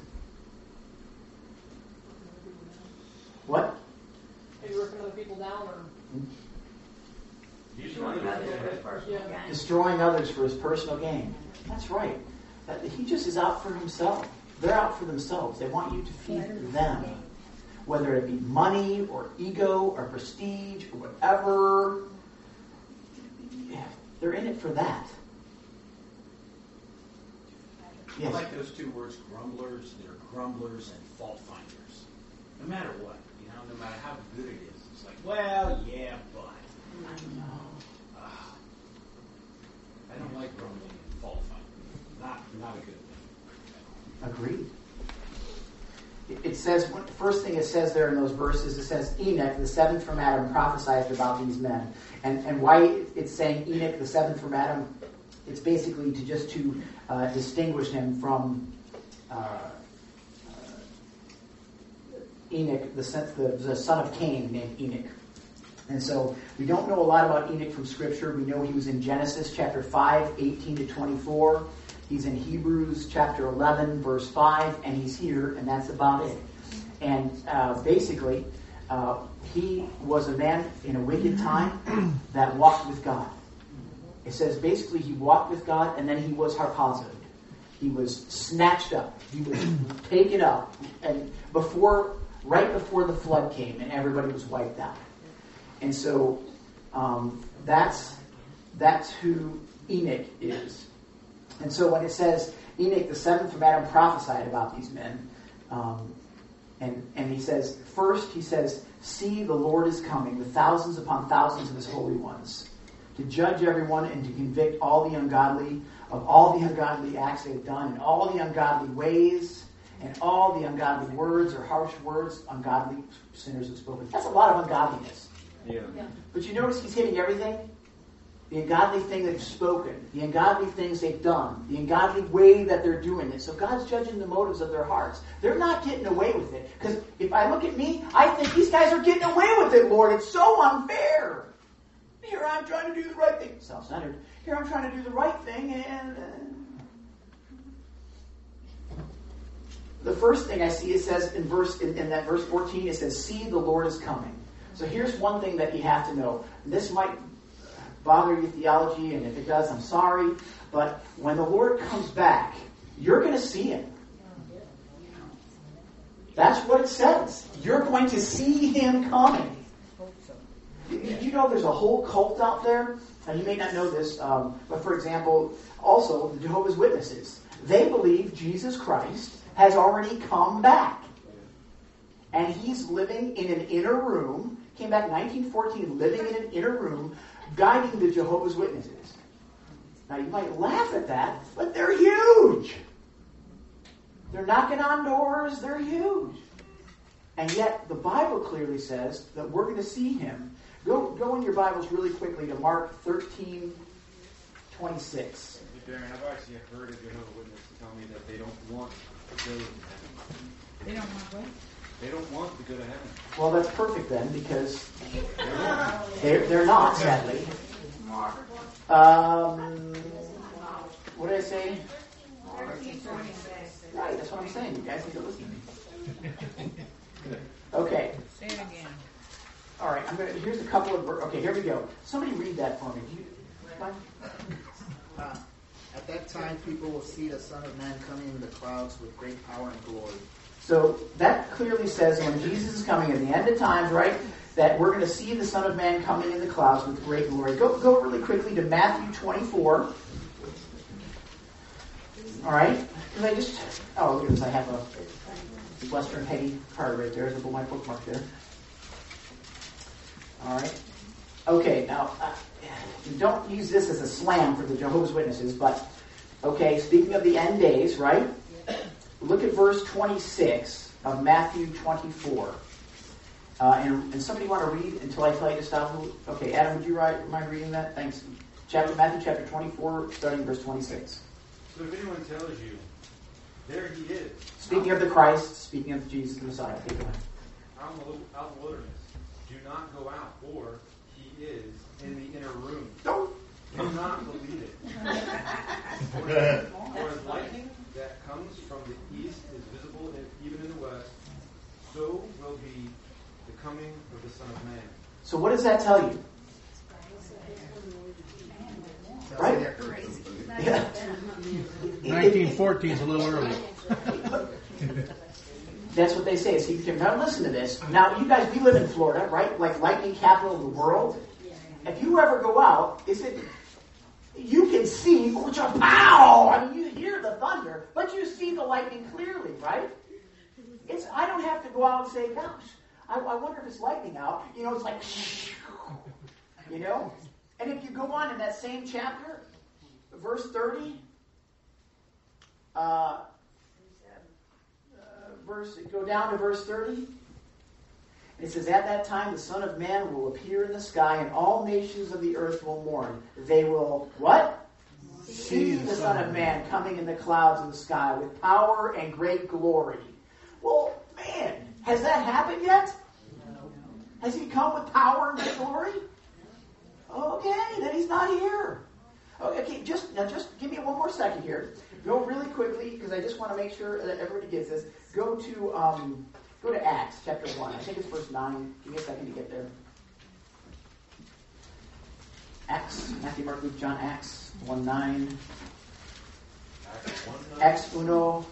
What? Maybe working other people down, or Destroying others for his personal gain. Destroying others for his personal gain. That's right. That, he just is out for himself. They're out for themselves. They want you to feed them. Whether it be money or ego or prestige or whatever. They're in it for that. I Yes. like those two words, grumblers. They're grumblers and fault finders. No matter what, you know, no matter how good it is. It's like, well, yeah, but. Uh, I don't like grumbling and fault finding. Not, not a good thing. Agreed. It says, the first thing it says there in those verses, it says Enoch, the seventh from Adam, prophesied about these men. And and why it's saying Enoch, the seventh from Adam, it's basically to just to uh, distinguish him from uh, uh, Enoch, the, the, the son of Cain, named Enoch. And so we don't know a lot about Enoch from Scripture. We know he was in Genesis chapter five, eighteen to twenty-four. He's in Hebrews chapter eleven, verse five, and he's here, and that's about it. And uh, basically, uh, he was a man in a wicked time that walked with God. It says basically he walked with God, and then he was harpazoed. He was snatched up. He was taken up, and before, right before the flood came, and everybody was wiped out. And so um, that's that's who Enoch is. And so when it says Enoch, the seventh from Adam, prophesied about these men, um, and and he says, first he says, see, the Lord is coming with thousands upon thousands of his holy ones, to judge everyone and to convict all the ungodly of all the ungodly acts they've done, and all the ungodly ways, and all the ungodly words or harsh words ungodly sinners have spoken. That's a lot of ungodliness. Yeah. Yeah. But you notice he's hitting everything? The ungodly thing they've spoken, the ungodly things they've done, the ungodly way that they're doing it. So God's judging the motives of their hearts. They're not getting away with it. Because if I look at me, I think these guys are getting away with it, Lord. It's so unfair. Here I'm trying to do the right thing. Self-centered. Here I'm trying to do the right thing, and uh, the first thing I see, it says in verse in, in that verse fourteen, it says, see, the Lord is coming. So here's one thing that you have to know. This might bother your theology, and if it does, I'm sorry. But when the Lord comes back, you're going to see him. That's what it says. You're going to see him coming. Did you know there's a whole cult out there? And you may not know this, um, but for example, also the Jehovah's Witnesses. They believe Jesus Christ has already come back. And he's living in an inner room. Came back nineteen fourteen, living in an inner room, guiding the Jehovah's Witnesses. Now you might laugh at that, but they're huge. They're knocking on doors, they're huge. And yet the Bible clearly says that we're going to see him. Go go in your Bibles really quickly to Mark thirteen twenty-six. Hey, Darren, I've actually heard a Jehovah's Witness tell me that they don't want to go to heaven. They don't want what? They don't want to go to heaven. Well, that's perfect then, because they're, they're not, sadly. Um, what did I say? Right, that's what I'm saying. You guys need to listen to me. Okay. Say it again. All right. I'm gonna. Here's a couple of. ver- Okay, here we go. Somebody read that for me. Do you, Mike? Uh, at that time, people will see the Son of Man coming in the clouds with great power and glory. So that clearly says when Jesus is coming at the end of times, right, that we're going to see the Son of Man coming in the clouds with great glory. Go go really quickly to Matthew twenty-four. All right. Because I just, oh, look at this. I have a Western Petty card right there. There's a my bookmark there. All right. Okay, now, uh, And don't use this as a slam for the Jehovah's Witnesses, but, okay, speaking of the end days, right? Look at verse twenty-six of Matthew twenty-four. Uh, and, and somebody want to read until I tell you to stop? Okay, Adam, would you write, mind reading that? Thanks. Chapter Matthew chapter twenty-four, starting verse twenty-six. So if anyone tells you, there he is. Speaking of the Christ, speaking of Jesus the Messiah. Take it away. Out in the, out in the wilderness. Do not go out, or he is in the inner room. Don't. Do not believe it. For as lightning that comes from the east is visible in, even in the west, so will be the coming of the Son of Man. So what does that tell you? Right? Yeah. nineteen fourteen is a little early. That's what they say. So you can now listen to this. Now, you guys, we live in Florida, right? Like lightning capital of the world. If you ever go out, is it? You can see, oh, pow! I mean, you hear the thunder, but you see the lightning clearly, right? It's. I don't have to go out and say, gosh, I, I wonder if it's lightning out. You know, it's like, you know. And if you go on in that same chapter, verse thirty, uh, uh, verse go down to verse thirty. It says, at that time the Son of Man will appear in the sky, and all nations of the earth will mourn. They will, what? See the Son of Man coming in the clouds of the sky with power and great glory. Well, man, has that happened yet? Has he come with power and great glory? Okay, then he's not here. Okay, just now just give me one more second here. Go really quickly, because I just want to make sure that everybody gets this. Go to... Um, Go to Acts chapter one. I think it's verse nine. Give me a second to get there. Acts, Matthew, Mark, Luke, John, Acts one nine. Acts uno.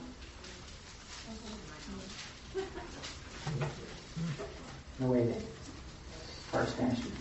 No way. As far as Spanish, you can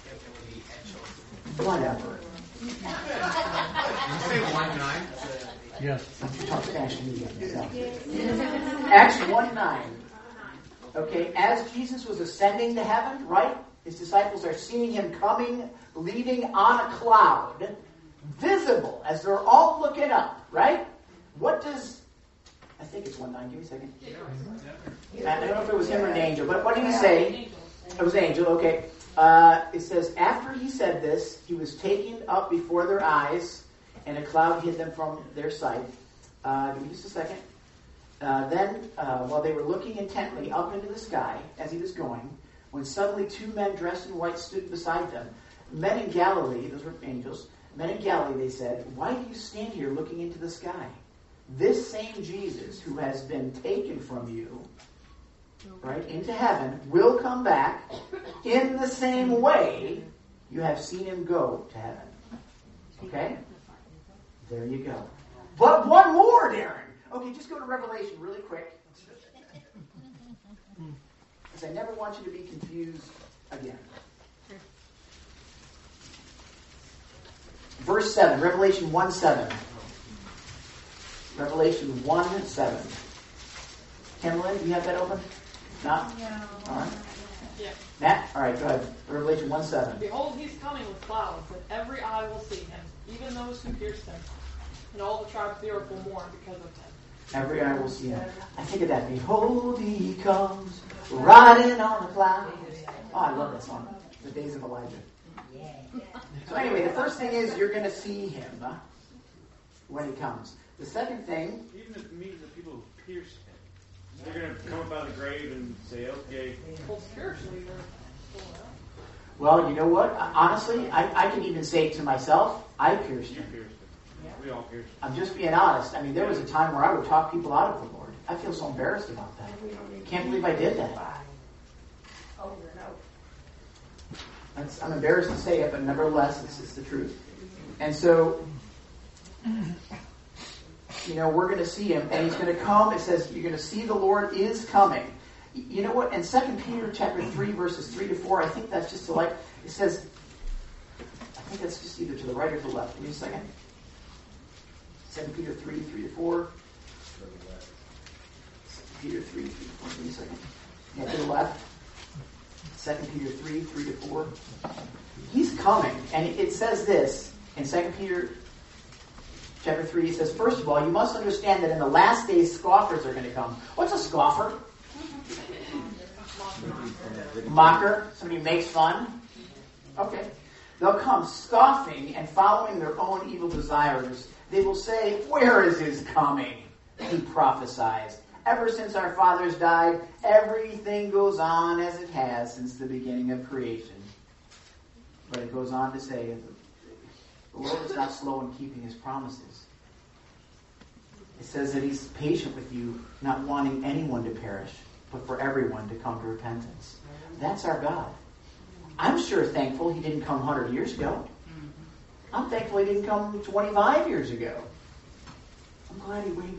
find. Whatever. Did you say one nine? Yes. You talk Spanish to me again. Acts one nine. Okay, as Jesus was ascending to heaven, right? His disciples are seeing him coming, leading on a cloud, visible as they're all looking up, right? What does, I think it's one nine, give me a second. I don't know if it was him or an angel, but what did he say? It was an angel, okay. Uh, it says, after he said this, he was taken up before their eyes, and a cloud hid them from their sight. Uh, give me just a second. Uh, then, uh, while they were looking intently up into the sky as he was going, when suddenly two men dressed in white stood beside them. Men in Galilee, those were angels, men in Galilee, they said, why do you stand here looking into the sky? This same Jesus who has been taken from you, right, into heaven, will come back in the same way you have seen him go to heaven. Okay? There you go. But one more, Darren. Okay, just go to Revelation really quick. Because I never want you to be confused again. Verse seven, Revelation one seven. Revelation one seven. Kimberly, do you have that open? Not? No. All right. Yeah. Matt? All right, go ahead. Revelation one seven. Behold, he's coming with clouds, and every eye will see him, even those who pierced him. And all the tribes of the earth will mourn because of him. Every eye will see him. I think of that. Behold, he comes riding on a cloud. Oh, I love that song. The Days of Elijah. So anyway, the first thing is you're going to see him huh, when he comes. The second thing... Even if it means the people who pierced him, they're going to come up out of the grave and say, okay. Well, spiritually, they're still out. Well, you know what? Honestly, I, I can even say to myself, I pierced him. We all pierced him. I'm just being honest. I mean, there was a time where I would talk people out of the Lord. I feel so embarrassed about that. Can't believe I did that. That's, I'm embarrassed to say it, but nevertheless, it's, it's the truth. And so, you know, we're going to see him, and he's going to come. It says you're going to see the Lord is coming. You know what? In Second Peter chapter three, verses three to four, I think that's just to like, it says, I think that's just either to the right or to the left. Give me a second. Second Peter three, three to four. Second Peter three, three to four. Give me a second. Yeah, to the left. Second Peter three, three to four. He's coming, and it says this in Second Peter chapter three. It says, first of all, you must understand that in the last days scoffers are going to come. What's a scoffer? Mocker. Somebody who makes fun. Okay. They'll come scoffing and following their own evil desires. They will say, where is his coming? He prophesies. Ever since our fathers died, everything goes on as it has since the beginning of creation. But it goes on to say, the Lord is not slow in keeping his promises. It says that he's patient with you, not wanting anyone to perish, but for everyone to come to repentance. That's our God. I'm sure thankful he didn't come one hundred years ago. I'm thankful he didn't come twenty-five years ago. I'm glad he waited.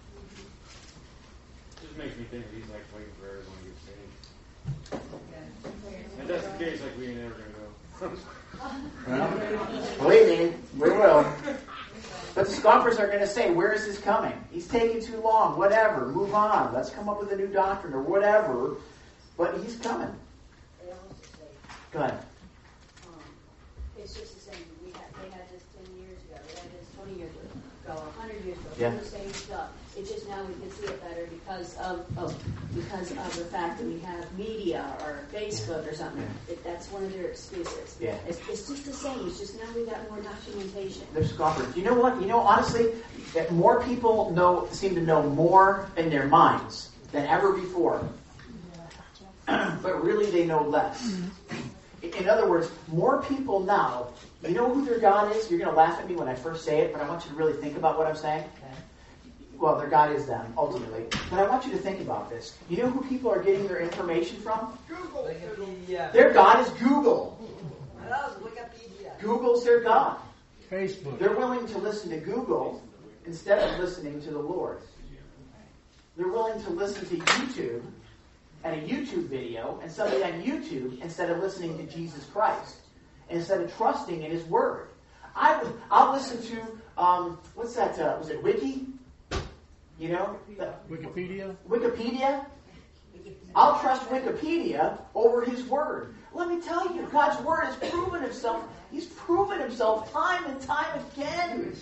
It just makes me think that he's like waiting for everyone to get saved. And that's the case, like we ain't never going to go. Well, believe me, we will. But the scoffers are going to say, where is this coming? He's taking too long. Whatever. Move on. Let's come up with a new doctrine or whatever. But he's coming. They also say, Go ahead. um, it's just the same. We had, they had this ten years ago. They had this twenty years ago, one hundred years ago. Yeah. The same stuff. It's just now we can see it better because of oh, because of the fact that we have media or Facebook or something. Yeah. It, that's one of their excuses. Yeah. It's, it's just the same. It's just now we got more documentation. They're scoffers. You know what? You know, honestly, that more people know seem to know more in their minds than ever before. But really, they know less. In other words, more people now, you know who their God is? You're going to laugh at me when I first say it, but I want you to really think about what I'm saying. Well, their God is them, ultimately. But I want you to think about this. You know who people are getting their information from? Google. Their God is Google. Wikipedia. Google's their God. Facebook. They're willing to listen to Google instead of listening to the Lord. They're willing to listen to YouTube and a YouTube video and somebody on YouTube instead of listening to Jesus Christ, instead of trusting in his word. I, I'll listen to, um, what's that, uh, was it Wiki? You know? The, Wikipedia? Wikipedia? I'll trust Wikipedia over his word. Let me tell you, God's word has proven himself. He's proven himself time and time again.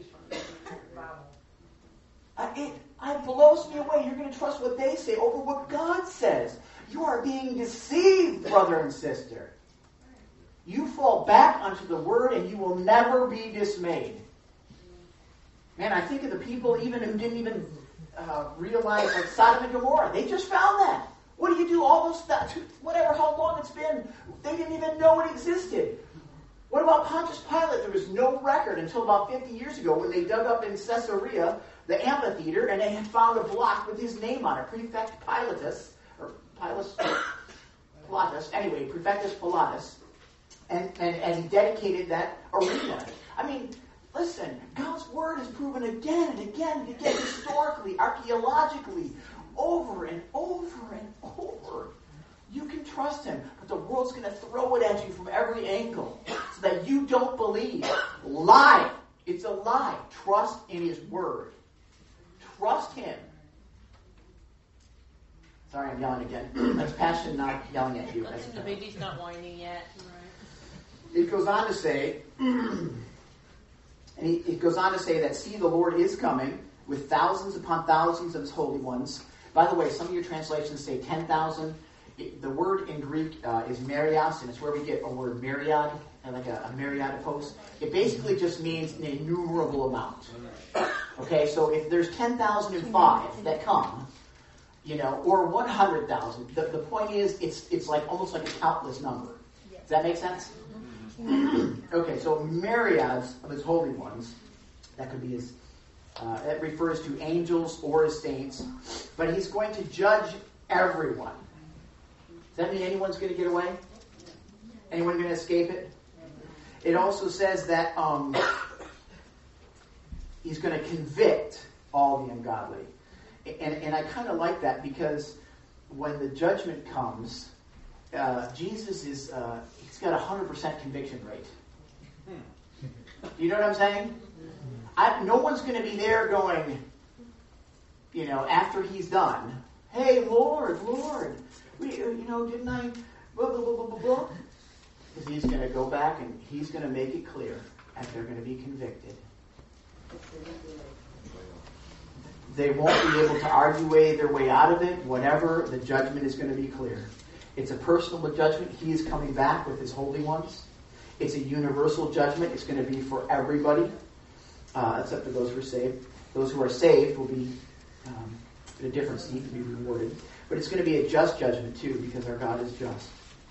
Uh, it, it blows me away. You're going to trust what they say over what God says. You are being deceived, brother and sister. You fall back onto the word and you will never be dismayed. Man, I think of the people even who didn't even uh, realize, like Sodom and Gomorrah. They just found that. What do you do? All those stuff, whatever, how long it's been, they didn't even know it existed. What about Pontius Pilate? There was no record until about fifty years ago when they dug up in Caesarea the amphitheater and they had found a block with his name on it, Prefect Pilatus, or Pilus Pilatus, anyway, Prefectus Pilatus, and, and, and he dedicated that arena. I mean, listen, God's word is proven again and again and again, historically, archaeologically, over and over and over. You can trust him, but the world's going to throw it at you from every angle so that you don't believe. Lie. It's a lie. Trust in his word. Trust him. Sorry, I'm yelling again. That's passion, not yelling at you. That's the baby's not whining yet. It goes on to say, and he, it goes on to say that, see, the Lord is coming with thousands upon thousands of his holy ones. By the way, some of your translations say ten thousand. The word in Greek uh, is myrios, and it's where we get a word myriad, like a, a myriadopos. It basically just means an innumerable amount. Okay, so if there's ten thousand five that come, you know, or one hundred thousand, the, the point is it's it's like almost like a countless number. Does that make sense? Okay, so myriads of his holy ones, that could be his, uh, that refers to angels or his saints, but he's going to judge everyone. Does that mean anyone's going to get away? Anyone going to escape it? It also says that um, he's going to convict all the ungodly. And, and I kind of like that because when the judgment comes, uh, Jesus is, uh, he's got a one hundred percent conviction rate. You know what I'm saying? I, no one's going to be there going, you know, after he's done, hey, Lord, Lord, we, you know, didn't I blah, blah, blah, blah, blah, blah. Because he's going to go back and he's going to make it clear and they're going to be convicted. They won't be able to argue way their way out of it. Whatever, the judgment is going to be clear. It's a personal judgment. He is coming back with his holy ones. It's a universal judgment. It's going to be for everybody, uh, except for those who are saved. Those who are saved will be um, in a different seat to be rewarded. But it's going to be a just judgment too, because our God is just.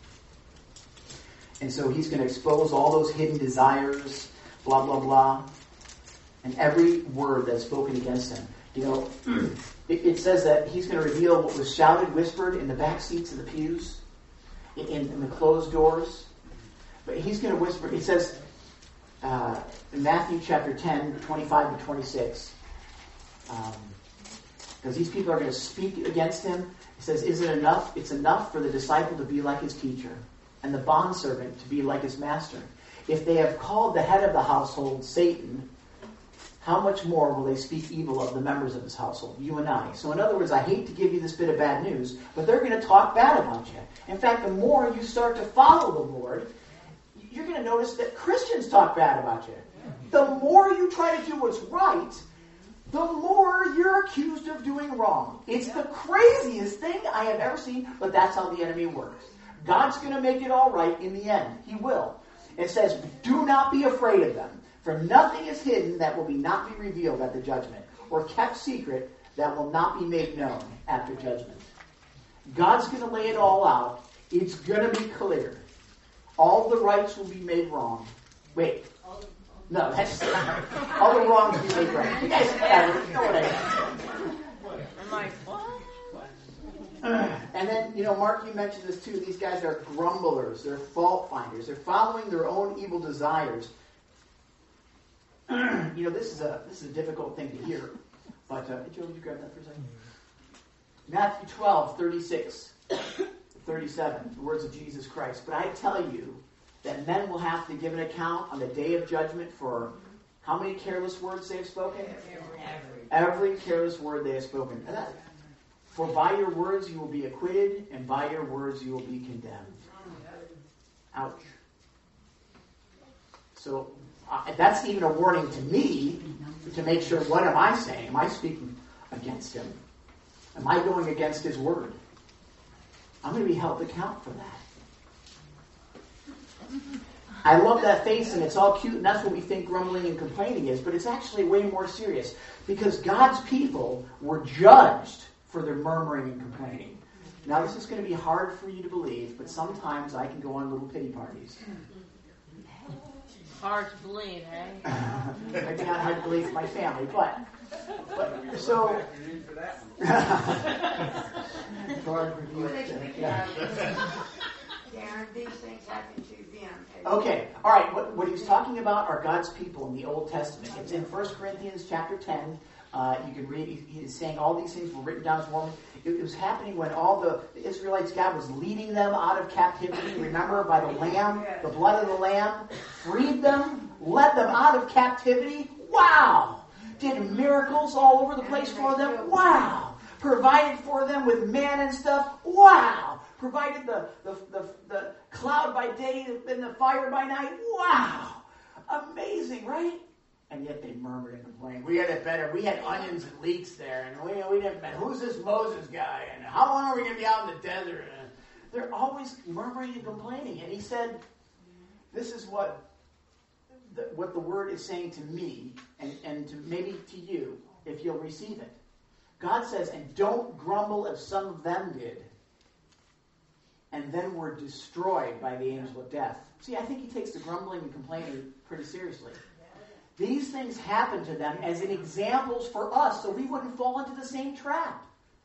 And so he's going to expose all those hidden desires, blah, blah, blah, and every word that's spoken against him. You know, it, it says that he's going to reveal what was shouted, whispered in the back seats of the pews, in, in the closed doors. But he's going to whisper. It says uh, in Matthew chapter ten, twenty-five to twenty-six, um, because these people are going to speak against him. He says, "Is it enough? It's enough for the disciple to be like his teacher, and the bondservant to be like his master. If they have called the head of the household Satan, how much more will they speak evil of the members of his household, you and I?" So in other words, I hate to give you this bit of bad news, but they're going to talk bad about you. In fact, the more you start to follow the Lord, you're going to notice that Christians talk bad about you. The more you try to do what's right, the more you're accused of doing wrong. It's the craziest thing I have ever seen, but that's how the enemy works. God's going to make it all right in the end. He will. It says, do not be afraid of them. For nothing is hidden that will be not be revealed at the judgment, or kept secret that will not be made known after judgment. God's going to lay it all out. It's going to be clear. All the rights will be made wrong. Wait. No, that's not. All the wrongs will be made right. You guys you know what I mean. I'm like, what? And then, you know, Mark, you mentioned this too. These guys are grumblers. They're fault finders. They're following their own evil desires. You know, this is a this is a difficult thing to hear. But, uh, Joe, would you grab that for a second? Matthew twelve, thirty-six, thirty-seven, the words of Jesus Christ. But I tell you that men will have to give an account on the day of judgment for how many careless words they have spoken? Every, Every careless word they have spoken. And that, for by your words you will be acquitted, and by your words you will be condemned. Ouch. So uh, that's even a warning to me to make sure, what am I saying? Am I speaking against him? Am I going against his word? I'm going to be held to account for that. I love that face, and it's all cute, and that's what we think grumbling and complaining is, but it's actually way more serious, because God's people were judged for their murmuring and complaining. Now, this is going to be hard for you to believe, but sometimes I can go on little pity parties. Hard to believe, eh? Maybe not hard to believe for my family, but, but so. Hard for you. Yeah. Darren, these things happen to them. Okay, all right. What, what he's talking about are God's people in the Old Testament. It's in First Corinthians chapter ten. Uh, you can read. He's saying all these things were written down as one. It, it was happening when all the, the Israelites, God was leading them out of captivity. Remember, by the Lamb, the blood of the Lamb, freed them, led them out of captivity. Wow! Did miracles all over the place for them. Wow! Provided for them with manna and stuff. Wow! Provided the, the, the, the cloud by day and the fire by night. Wow! Amazing, right? And yet they murmured and complained. We had it better. We had onions and leeks there. And we, we didn't, who's this Moses guy? And how long are we going to be out in the desert? And they're always murmuring and complaining. And he said, this is what the, what the word is saying to me and, and to maybe to you, if you'll receive it. God says, and don't grumble as some of them did, and then were destroyed by the angel of death. See, I think he takes the grumbling and complaining pretty seriously. These things happen to them as an examples for us, so we wouldn't fall into the same trap.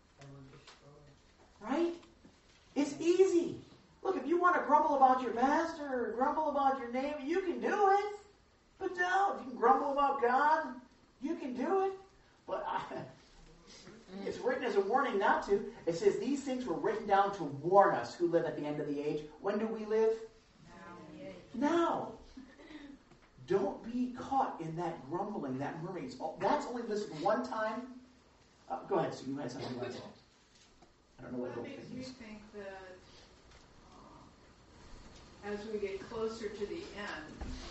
Right? It's easy. Look, if you want to grumble about your pastor or grumble about your neighbor, you can do it. But no, if you can grumble about God, you can do it. But I, it's written as a warning not to. It says these things were written down to warn us who live at the end of the age. When do we live? Now. Now. Don't be caught in that grumbling, that murmuring. That's only listed one time. Uh, go ahead, Sue. You had something like that. I don't know what That the makes thing me is. think that as we get closer to the end,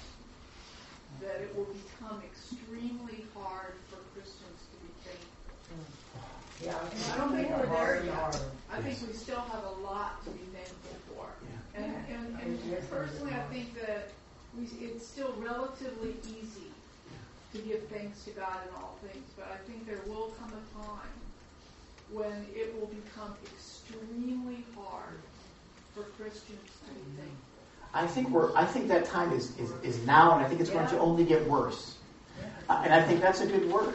that it will become extremely hard for Christians to be thankful. Yeah, I don't think we're there yet. I think we still have a lot to be thankful for. Yeah. And, and, and personally, I think that we, it's still relatively easy to give thanks to God in all things, but I think there will come a time when it will become extremely hard for Christians to be thankful. I think we're. I think that time is, is, is now, and I think it's going to only get worse. Uh, and I think that's a good word.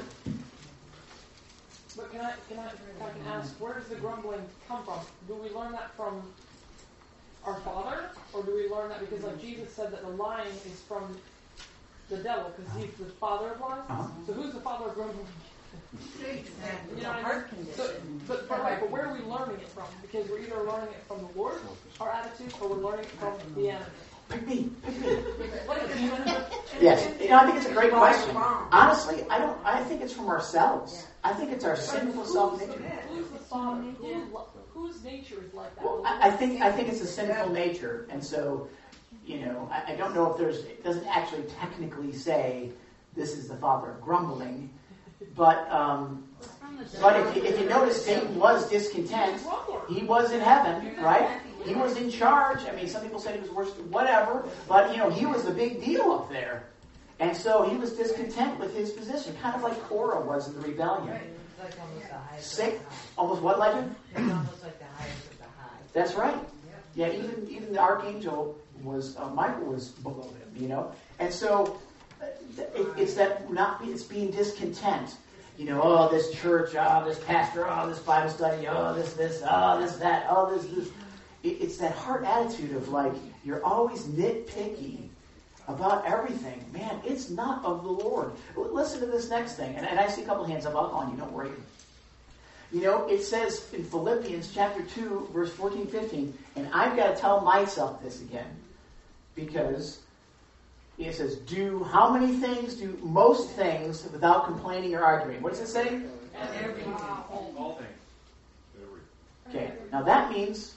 But can I, can I, if I can ask, where does the grumbling come from? Do we learn that from our Father, or do we learn that because, like Jesus said, that the lying is from the devil because he's the father of lies? Uh-huh. So who's the father of grumbling? Satan. You know what I mean? So, but, but, right, but where are we learning it from? Because we're either learning it from the Lord, our attitude, or we're learning it from the enemy. Pick me, pick me. What a demon. Yes, you know, I think it's a great question. Honestly, I don't. I think it's from ourselves. I think it's our sinful self-nature. Who's the father? Who, whose nature is like that? Well, I, I think I think it's a sinful nature, and so, you know, I, I don't know if there's. It doesn't actually technically say this is the father of grumbling, but um, but if you, if you notice, Satan was discontent. He was in heaven, right? He was in charge. I mean, some people said he was worse, whatever, but you know, he was the big deal up there. And so he was discontent with his position, kind of like Korah was in the rebellion. Right. It's like almost the highest Sick, of the high. almost what, Legend? It's almost like the highest of the high. That's right. Yeah, even even the archangel was uh, Michael was below him, you know. And so uh, it, it's that not it's being discontent. You know, oh, this church, oh, this pastor, oh, this Bible study, oh, this, this, oh, this, that, oh, this, this. It, it's that heart attitude of like you're always nitpicky about everything. Man, it's not of the Lord. Listen to this next thing. And, and I see a couple of hands up. I'll call on you. Don't worry. You know, it says in Philippians chapter two, verse fourteen, fifteen, and I've got to tell myself this again, because it says, do how many things? Do most things without complaining or arguing. What does it say? Everything. All things. Okay, now that means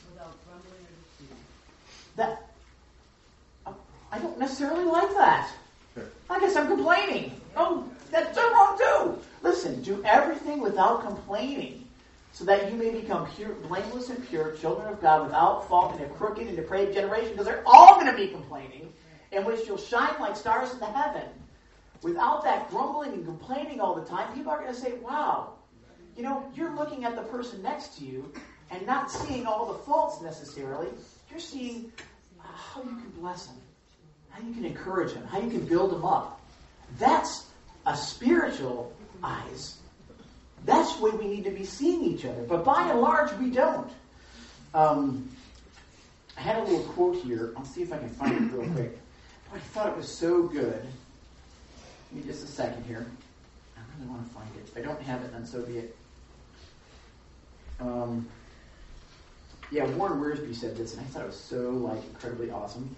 that I don't necessarily like that. I guess I'm complaining. Oh, that's so wrong too. Listen, do everything without complaining, so that you may become pure, blameless and pure, children of God, without fault in a crooked and depraved generation, because they're all going to be complaining, in which you'll shine like stars in the heaven. Without that grumbling and complaining all the time, people are going to say, wow, you know, you're looking at the person next to you and not seeing all the faults necessarily. You're seeing how you can bless them, how you can encourage them, how you can build them up. That's a spiritual eyes. That's the way we need to be seeing each other. But by and large, we don't. Um, I had a little quote here. I'll see if I can find it real quick. I thought it was so good. Give me just a second here. I really want to find it. If I don't have it, then so be it. Um, yeah, Warren Wiersbe said this, and I thought it was so like incredibly awesome.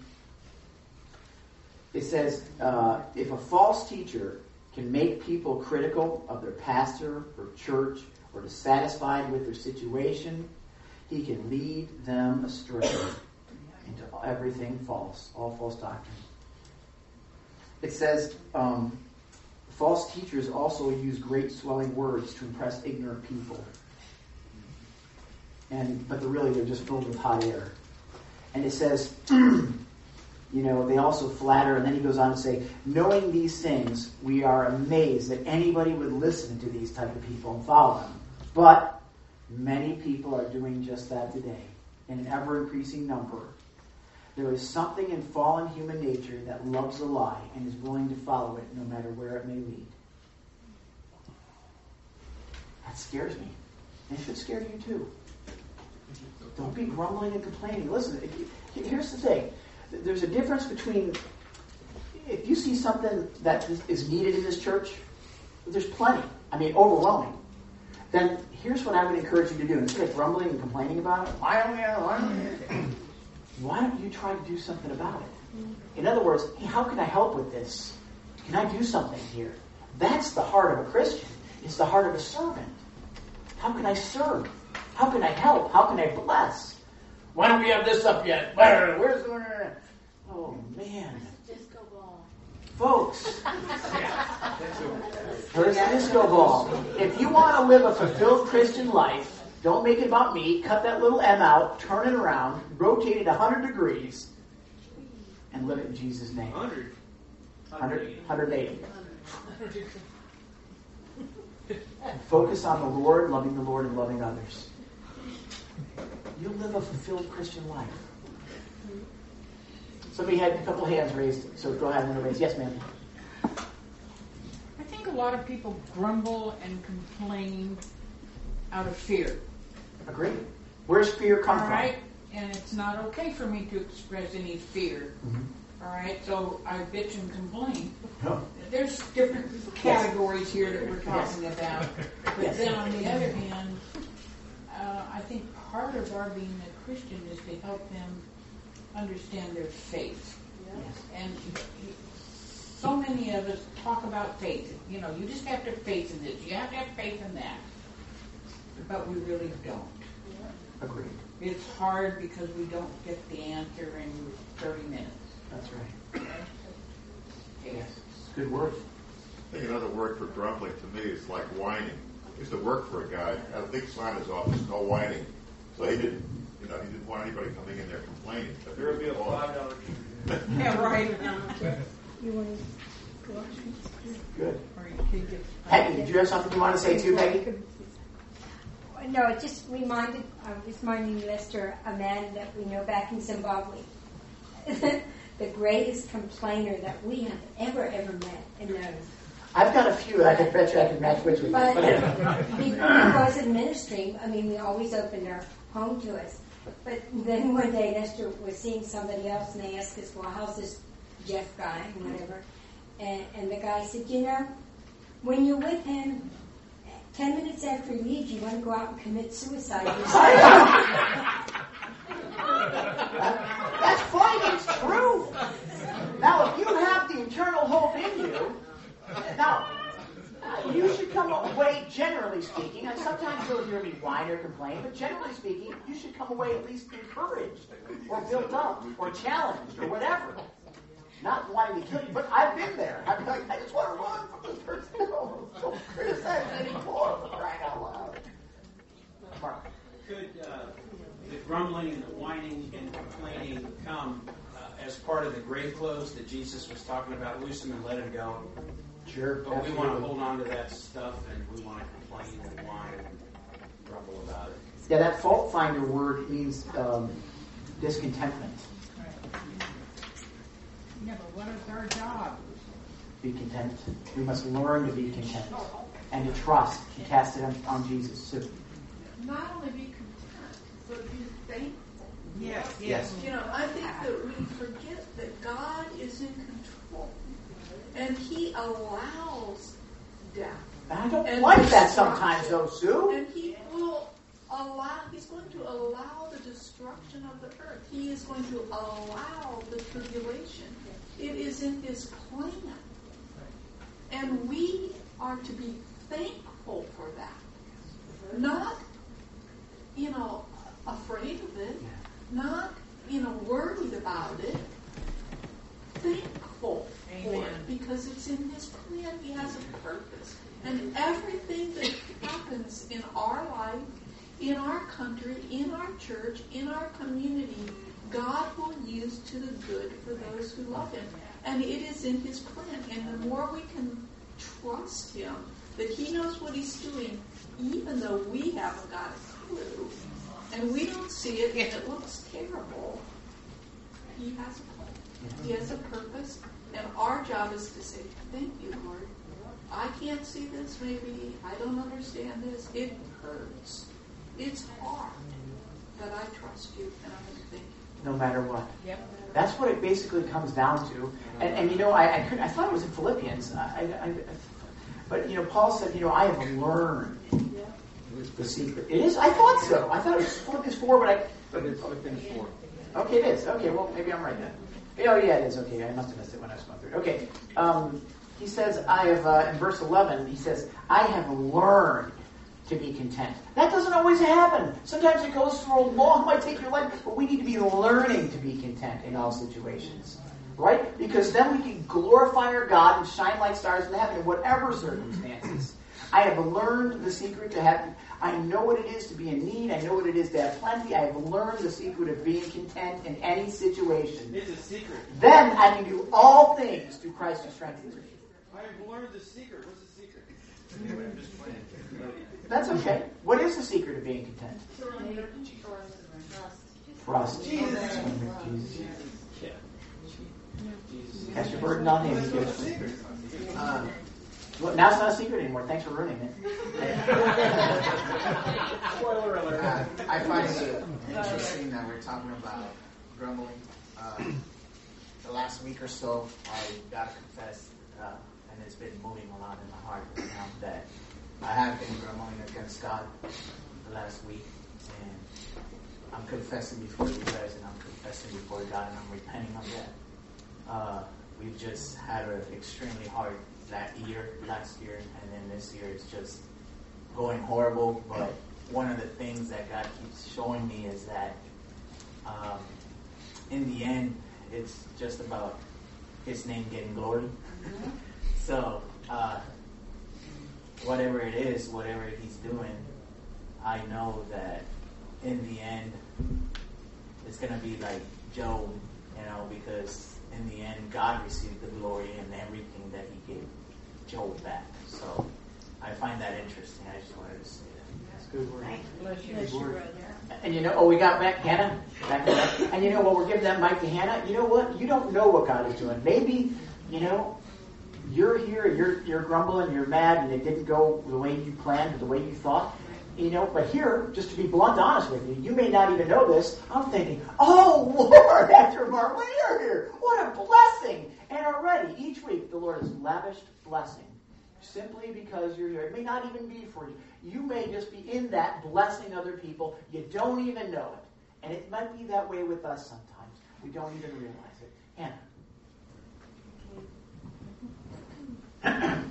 It says, uh, if a false teacher can make people critical of their pastor or church or dissatisfied with their situation, he can lead them astray into everything false, all false doctrine. It says, um, false teachers also use great swelling words to impress ignorant people. And but they're really, they're just filled with hot air. And it says, you know, they also flatter, and then he goes on to say, knowing these things, we are amazed that anybody would listen to these type of people and follow them. But many people are doing just that today, in an ever-increasing number. There is something in fallen human nature that loves a lie and is willing to follow it no matter where it may lead. That scares me. And it should scare you too. Don't be grumbling and complaining. Listen, here's the thing. There's a difference between, if you see something that is needed in this church, there's plenty. I mean, overwhelming. Then here's what I would encourage you to do. Instead of grumbling and complaining about it, why don't we have, why don't we have, why don't you try to do something about it? In other words, hey, how can I help with this? Can I do something here? That's the heart of a Christian. It's the heart of a servant. How can I serve? How can I help? How can I bless? Why don't we have this up yet? Where's the... Oh, man. Disco ball. Folks, here's the disco ball. If you want to live a fulfilled Christian life, don't make it about me. Cut that little M out, turn it around, rotate it one hundred degrees, and live it in Jesus' name. one hundred? one hundred, one hundred eighty. Focus on the Lord, loving the Lord, and loving others. You'll live a fulfilled Christian life. Somebody had a couple hands raised, so go ahead and raise. Yes, ma'am. I think a lot of people grumble and complain out of fear. Agreed. Where's fear come All from? right, and it's not okay for me to express any fear. Mm-hmm. All right, so I bitch and complain. No. There's different categories here that we're talking about. But Yes. then on the other hand, uh, I think part of our being a Christian is to help them understand their faith. Yes. And so many of us talk about faith. You know, you just have to have faith in this. You have to have faith in that. But we really don't. Agreed. It's hard because we don't get the answer in thirty minutes. That's right. Yes. Good word. I think another word for grumbling to me is like whining. I used to work for a guy, had a big sign in his office, no whining. So he didn't, you know, he didn't want anybody coming in there complaining. But There would be a five dollar Yeah, right. You want to go up? Good. Or you could get- Peggy, did you have something you want to say too, Peggy? No, it just reminded, I was reminding Lester, a man that we know back in Zimbabwe. The greatest complainer that we have ever, ever met and known. I've got a few that I can bet you I can match wits with. But But anyway. before he was in ministry, I mean, we always opened our home to us. But then one day Lester was seeing somebody else and they asked us, well, how's this Jeff guy, whatever. And, and the guy said, you know, when you're with him, ten minutes after he leaves, you want to go out and commit suicide yourself. That's funny. It's true. Now, if you have the eternal hope in you, now, you should come away, generally speaking, and sometimes you'll hear me whine or complain, but generally speaking, you should come away at least encouraged, or built up, or challenged, or whatever. Not wanting to kill you, but I've been there. I've been like, I just want to run from this person. Don't criticize anymore, for crying out loud. Mark. Could uh, the grumbling and the whining and complaining come uh, as part of the grave clothes that Jesus was talking about? Loose them and let him go. Sure. But absolutely. we want to hold on to that stuff and we want to complain and whine and grumble about it. Yeah, that fault finder word means um, discontentment. Yeah, but what is our job? Be content. We must learn to be content and to trust and cast it on, on Jesus too. Not only be content, but be thankful. Yes, yes. You know, I think that we forget that God is in control. And He allows death. I don't and like that destruction. sometimes, though, Sue. And He will allow, He's going to allow the destruction of the earth. He is going to allow the tribulation. It is in His plan. And we are to be thankful for that. Not, you know, afraid of it. Not, you know, worried about it. Thankful for it because it's in His plan. He has a purpose. And everything that happens in our life, in our country, in our church, in our community, God will use to the good for those who love Him. And it is in His plan. And the more we can trust Him, that He knows what He's doing, even though we haven't got a clue, and we don't see it, and it looks terrible, He has a plan. He has a purpose. And our job is to say, thank you, Lord. I can't see this, maybe. I don't understand this. It hurts. It's hard. But I trust you, and I'm going to thank you. No matter what. Yep. That's what it basically comes down to. And, and you know, I, I couldn't. I thought it was in Philippians. I, I, I, but you know, Paul said, you know, I have learned the secret. It is. I thought so. I thought it was Philippians four, but I. But it's Philippians four. Okay, it is. Okay, well, maybe I'm right then. Oh, yeah, it is. Okay, I must have missed it when I was going through it. Okay. Um, he says, I have, uh, in verse eleven, he says, I have learned to be content. That doesn't always happen. Sometimes it goes for a long, it might take your life, but we need to be learning to be content in all situations. Right? Because then we can glorify our God and shine like stars in heaven in whatever circumstances. I have learned the secret to have, I know what it is to be in need. I know what it is to have plenty. I have learned the secret of being content in any situation. It's a secret. Then I can do all things through Christ who strengthens me. I have learned the secret. What's the secret? Anyway, I'm just playing. That's okay. What is the secret of being content? Trust. Jesus. Jesus. Cast your burden on him. He gives secret. Um, well, now it's not a secret anymore. Thanks for ruining it. Spoiler alert. Uh, I find it interesting that we're talking about grumbling. Uh, the last week or so, I got to confess, uh, and it's been moving a lot in my heart right now, that I have been grumbling against God the last week. And I'm confessing before you guys, and I'm confessing before God, and I'm repenting of that. Uh, we've just had an extremely hard that year, last year, and then this year it's just going horrible. But one of the things that God keeps showing me is that um, in the end, it's just about His name getting glory. Mm-hmm. So uh, whatever it is, whatever He's doing, I know that in the end, it's going to be like Job, you know, because in the end, God received the glory and everything that He gave Job back. So I find that interesting. I just wanted to say that. That's good word. Bless you. Good word. And you know, oh, we got back Hannah. Back and you know what? We're giving that mic to Hannah. You know what? You don't know what God is doing. Maybe, you know, you're here, you're you're grumbling, you're mad, and it didn't go the way you planned or the way you thought. You know, but here, just to be blunt honest with you, you may not even know this. I'm thinking, oh, Lord, after Marlene are here, what a blessing. And already, each week, the Lord has lavished blessing simply because you're here. It may not even be for you. You may just be in that blessing other people. You don't even know it. And it might be that way with us sometimes. We don't even realize it. Hannah.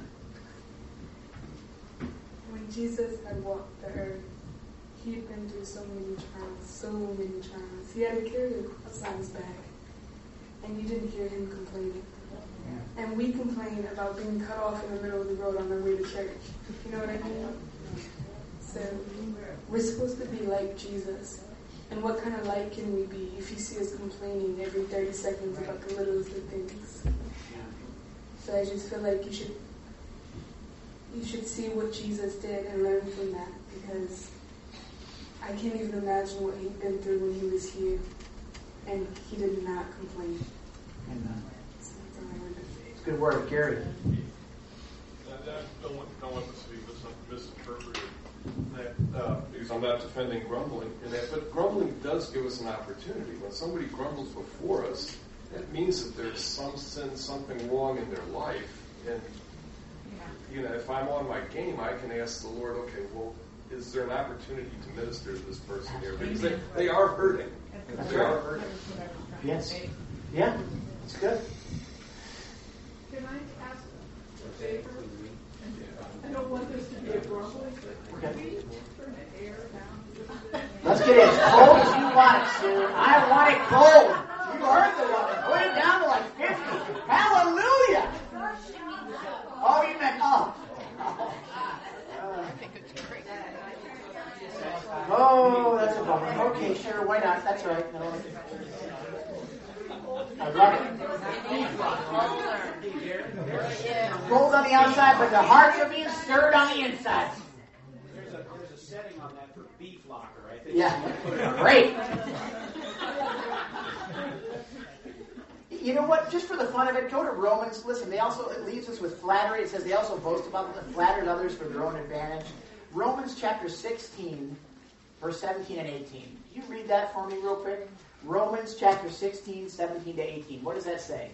When Jesus had walked the earth, He'd been through so many trials, so many trials. He had to carry the cross on His back. And you didn't hear Him complaining. Yeah. And we complain about being cut off in the middle of the road on our way to church. You know what I mean? So we're supposed to be like Jesus. And what kind of light can we be if you see us complaining every thirty seconds about the littlest of things? So I just feel like you should you should see what Jesus did and learn from that, because I can't even imagine what He'd been through when He was here, and He did not complain. Amen. So that's all I wanted to say. It's a good word, Gary. I don't want, don't want this to be misinterpreted, that, uh, because I'm not defending grumbling in that, but grumbling does give us an opportunity. When somebody grumbles before us, that means that there's some sin, something wrong in their life, and you know, if I'm on my game, I can ask the Lord, okay, well, is there an opportunity to minister to this person here? Because they, they are hurting. That's they right. are hurting. Yes. Yeah, it's good. Can I ask a favor? I don't want this to be a grumbling, but can we turn the air down? Let's get it as cold as you want it, Sue. I want it cold. You heard the woman. Put it down to like fifty. Hallelujah. Oh, you meant up. Oh. Uh, oh, that's a bummer. Okay, sure, why not? That's right. No. I love it. Cold on the outside, but the hearts are being stirred on the inside. There's a, there's a setting on that for beef locker, I think. Yeah, great. You know what? Just for the fun of it, go to Romans. Listen, they also, it leaves us with flattery. It says they also boast about them, flattered others for their own advantage. Romans chapter sixteen, verse seventeen and eighteen. Can you read that for me real quick? Romans chapter sixteen, seventeen to eighteen. What does that say?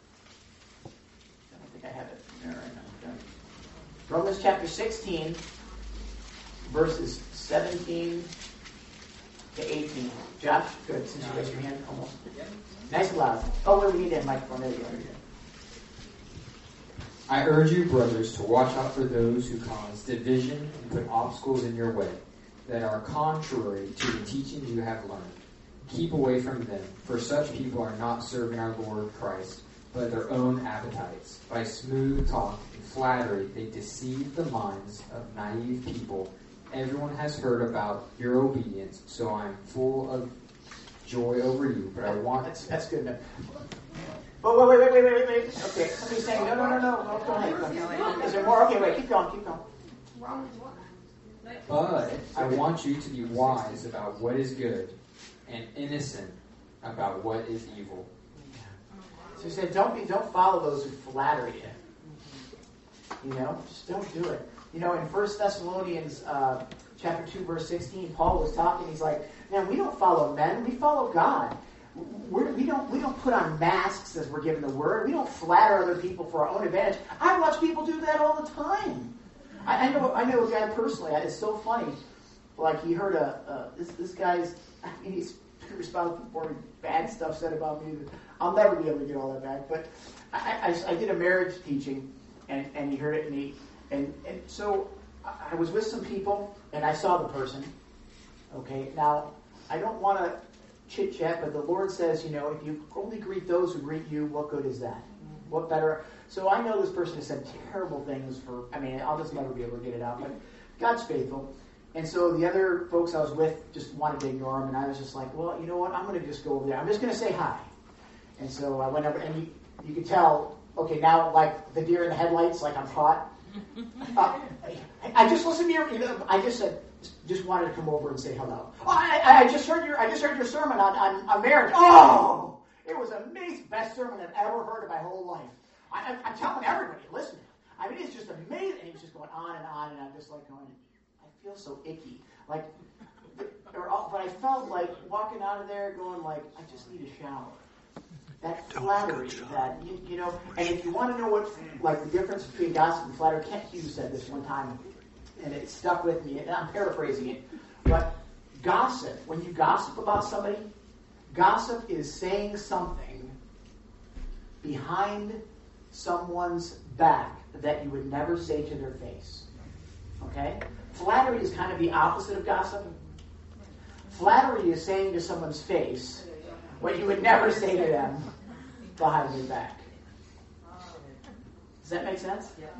I don't think I have it there right now. Okay. Romans chapter sixteen, verses seventeen to eighteen. Josh, good. Since you raised your hand, almost. Nice and loud. Oh, wait, we need that microphone. There you go. I urge you, brothers, to watch out for those who cause division and put obstacles in your way that are contrary to the teachings you have learned. Keep away from them, for such people are not serving our Lord Christ, but their own appetites. By smooth talk and flattery, they deceive the minds of naive people. Everyone has heard about your obedience, so I am full of joy over you. But I want that's that's good enough. Oh wait wait wait wait wait wait. Okay, somebody's saying no no no no. no go ahead. Go ahead. Is there more? Okay, wait. Keep going. Keep going. But I want you to be wise about what is good and innocent about what is evil. So he said, don't be, don't follow those who flatter you. You know, just don't do it. You know, in First Thessalonians uh, chapter two, verse sixteen, Paul was talking. He's like, man, we don't follow men, we follow God. We're, we don't we don't put on masks as we're given the word. We don't flatter other people for our own advantage. I watch people do that all the time. I, I know I know a guy personally. It's so funny. Like he heard a uh, this this guy's. I mean, he's responsible for bad stuff said about me. I'll never be able to get all that back. But I, I, I did a marriage teaching, and, and he heard it, and he and and so I was with some people, and I saw the person. Okay, now I don't want to chit chat, but the Lord says, you know, if you only greet those who greet you, what good is that? What better? So I know this person has said terrible things for. I mean, I'll just never be able to get it out. But God's faithful. And so the other folks I was with just wanted to ignore him, and I was just like, well, you know what? I'm going to just go over there. I'm just going to say hi. And so I went over, and you, you could tell, okay, now like the deer in the headlights, like I'm caught. Uh, I just listened to your, you know, I just said, just wanted to come over and say hello. Oh, I, I just heard your, I just heard your sermon on, on, on marriage. Oh, it was amazing, best sermon I've ever heard in my whole life. I, I, I'm telling everybody, listen. I mean, it's just amazing. And he was just going on and on, and I'm just like going, I feel so icky. Like, or, but I felt like walking out of there going like, I just need a shower. That flattery, that, you, you know, and if you want to know what, like, the difference between gossip and flattery, Kent Hughes said this one time, and it stuck with me, and I'm paraphrasing it, but gossip, when you gossip about somebody, gossip is saying something behind someone's back that you would never say to their face. Okay? Flattery is kind of the opposite of gossip. Flattery is saying to someone's face what you would never say to them behind their back. Does that make sense? Yeah.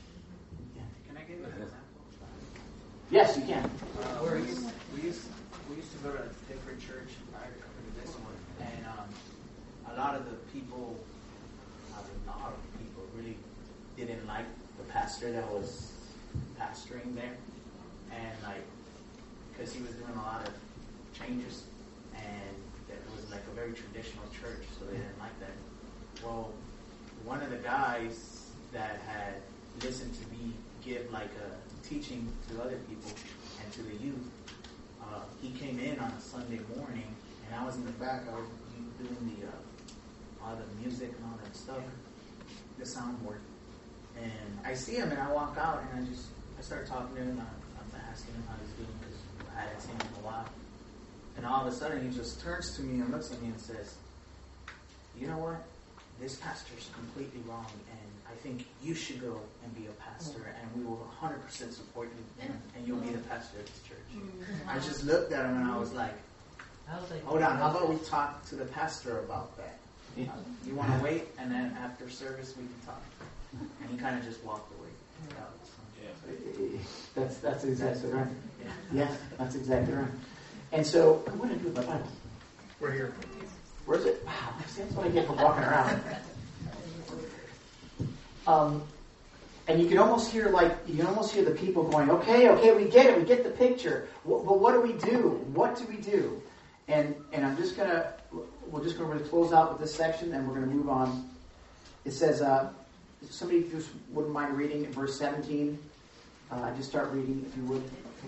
Can I give you an example? Yes, you can. Uh, we, used, we, used, we used to go to a different church prior to coming to this one, and um, a lot of the people, not a lot of people, really didn't like the pastor that was pastoring there, and like, because he was doing a lot of changes, and it was like a very traditional church, so they didn't like that. Well, one of the guys that had listened to me give like a teaching to other people and to the youth, uh, he came in on a Sunday morning, and I was in the back. I was doing the uh, all the music and all that stuff, the soundboard, and I see him, and I walk out, and I just I start talking to him. And I'm asking him how he's doing because I hadn't seen him in a while. And all of a sudden, he just turns to me and looks at me and says, "You know what? This pastor's completely wrong, and I think you should go and be a pastor, and we will one hundred percent support you, and, and you'll be the pastor of this church." I just looked at him, and I was like, "Hold on, how about we talk to the pastor about that? Uh, you want to wait, and then after service we can talk?" And he kind of just walked away. That's that's exactly right. Yes, that's exactly right. And so, what did I do with my Bible? We're here. Where's it? Wow, that's what I get for walking around. Um, and you can almost hear like you can almost hear the people going, "Okay, okay, we get it, we get the picture. Well, but what do we do? What do we do?" And and I'm just gonna we're just going to close out with this section, and we're going to move on. It says, uh, if somebody just wouldn't mind reading in verse seventeen. Uh, just start reading, if you would.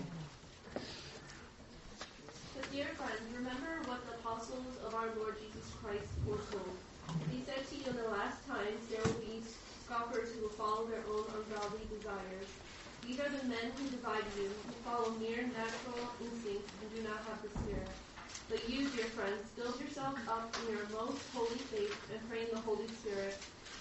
But dear friends, remember what the apostles of our Lord Jesus Christ foretold. He said to you, in the last times there will be scoffers who will follow their own ungodly desires. These are the men who divide you, who follow mere natural instincts and do not have the Spirit. But you, dear friends, build yourselves up in your most holy faith and pray in the Holy Spirit.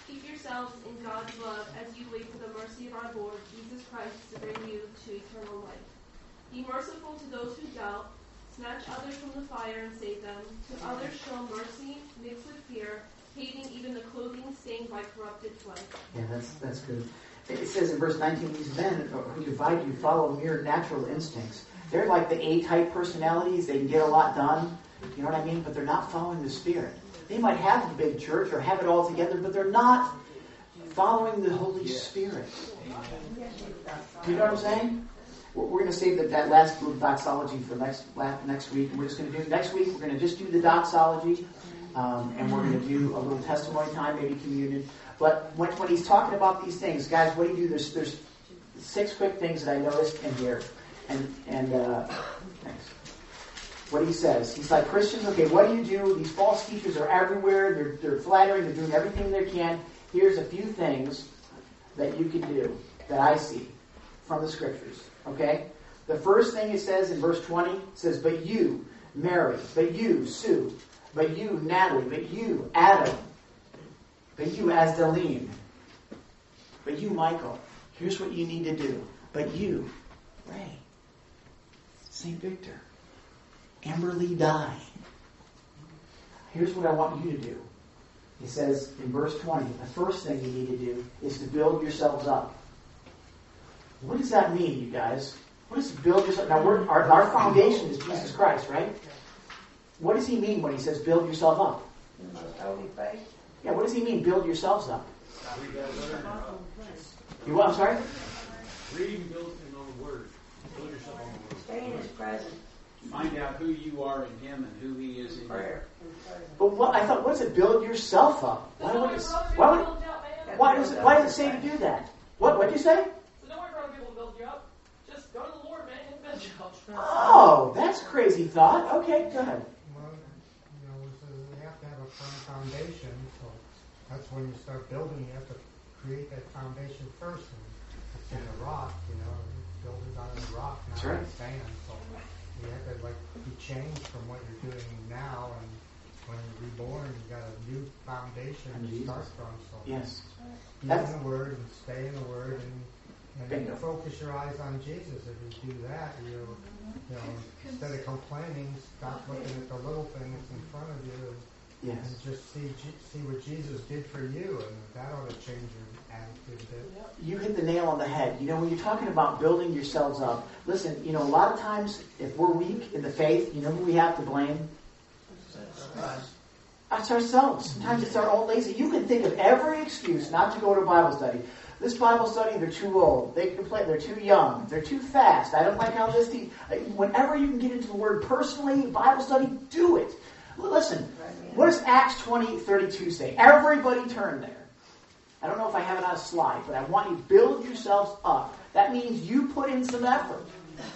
Keep yourselves in God's love as you wait for the mercy of our Lord Jesus Christ to bring you to eternal life. Be merciful to those who doubt. Snatch others from the fire and save them. To others show mercy mixed with fear, hating even the clothing stained by corrupted flesh. Yeah, that's that's good. It says in verse nineteen, these men who divide you follow mere natural instincts. They're like the A-type personalities. They can get a lot done. You know what I mean? But they're not following the Spirit. They might have a big church or have it all together, but they're not following the Holy Spirit. Do you know what I'm saying? We're, we're going to save that, that last little doxology for next next week. And we're just going to do next week. We're going to just do the doxology, um, and we're going to do a little testimony time, maybe communion. But when, when he's talking about these things, guys, what do you do? There's there's six quick things that I noticed in here, and and uh, thanks. What he says, he's like, Christians, okay, what do you do? These false teachers are everywhere. They're they're flattering. They're doing everything they can. Here's a few things that you can do that I see from the scriptures. Okay, the first thing it says in verse twenty, it says, but you, Mary, but you, Sue, but you, Natalie, but you, Adam, but you, Asdeline, but you, Michael. Here's what you need to do. But you, Ray, Saint Victor, Amberly Dye. Here's what I want you to do. He says in verse twenty, the first thing you need to do is to build yourselves up. What does that mean, you guys? What does build yourself? Now, we're, our, our foundation is Jesus Christ, right? What does he mean when he says build yourself up? Yeah, what does he mean, build yourselves up? You what? I'm sorry? Read and build on the Word. Build yourself on the Word. Stay in His presence. Find out who you are in Him and who He is in Prayer. But what I thought, what does it build yourself up? Why would it? Why would? Why does it? Why does it say to do that? What? What did you say? So don't worry for other people to build you up. Just go to the Lord, man, and build you up. Oh, that's a crazy thought. Okay, go ahead. Well, you know, so you have to have a firm foundation. So that's when you start building. You have to create that foundation first. And it's in the rock, you know. Build it on the rock, not That's right. on sand. So you have to like be changed from what you're doing now, and when you're reborn, you got a new foundation And to Jesus. start from. So Yes. be That's- in the Word and stay in the Word, and and Bingo. focus your eyes on Jesus. If you do that, you you know instead of complaining, stop looking at the little things in front of you, Yes. and just see see what Jesus did for you, and that ought to change your attitude a bit. You hit the nail on the head. You know, when you're talking about building yourselves up, listen, you know, a lot of times if we're weak in the faith, you know who we have to blame? That's ourselves. Sometimes it's our own lazy. You can think of every excuse not to go to Bible study. This Bible study, they're too old. They can play. They're too young. They're too fast. I don't like how this. Te- Whenever you can get into the Word personally, Bible study, do it. Listen, what does Acts twenty thirty-two say? Everybody turn there. I don't know if I have it on a slide, but I want you to build yourselves up. That means you put in some effort.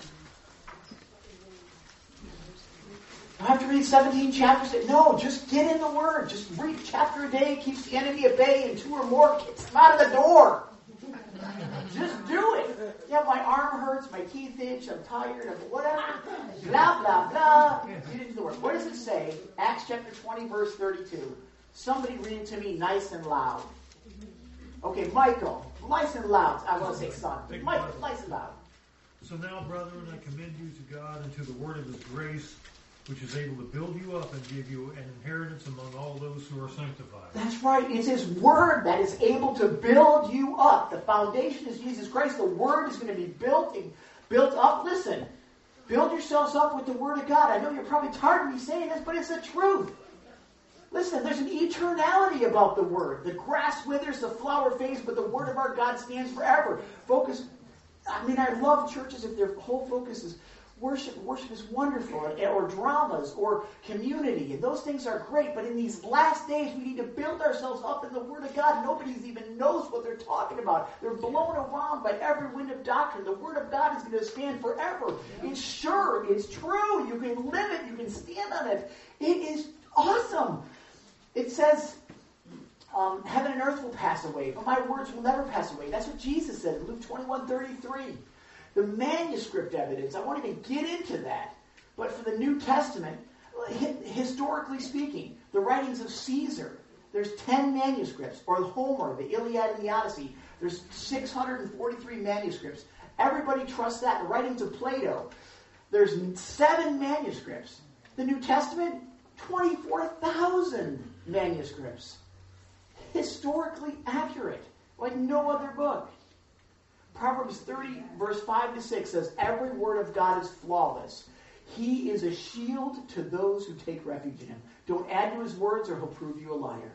I have to read seventeen chapters. No, just get in the Word. Just read a chapter a day. Keeps the enemy at bay, and two or more kicks him out of the door. Just do it. Yeah, my arm hurts, my teeth itch, I'm tired, I'm whatever. Blah, blah, blah. Get into the Word. What does it say? Acts chapter twenty, verse thirty-two. Somebody read it to me nice and loud. Okay, Michael, nice and loud. I want to say son. Michael, nice and loud. So now, brethren, I commend you to God and to the word of His grace, which is able to build you up and give you an inheritance among all those who are sanctified. That's right. It's His Word that is able to build you up. The foundation is Jesus Christ. The Word is going to be built and built up. Listen, build yourselves up with the Word of God. I know you're probably tired of me saying this, but it's the truth. Listen, there's an eternality about the Word. The grass withers, the flower fades, but the Word of our God stands forever. Focus. I mean, I love churches if their whole focus is worship. Worship is wonderful, or dramas, or community, and those things are great. But in these last days, we need to build ourselves up in the Word of God. Nobody even knows what they're talking about. They're blown around by every wind of doctrine. The Word of God is going to stand forever. It's sure. It's true. You can live it. You can stand on it. It is awesome. It says, um, heaven and earth will pass away, but my words will never pass away. That's what Jesus said in Luke twenty-one thirty-three. The manuscript evidence, I won't even get into that. But for the New Testament, historically speaking, the writings of Caesar, There's ten manuscripts. Or Homer, the Iliad and the Odyssey. There's six hundred forty-three manuscripts. Everybody trusts that. The writings of Plato. There's seven manuscripts. The New Testament, twenty-four thousand manuscripts. Historically accurate, like no other book. Proverbs thirty, verse five to six says, every word of God is flawless. He is a shield to those who take refuge in him. Don't add to his words or he'll prove you a liar.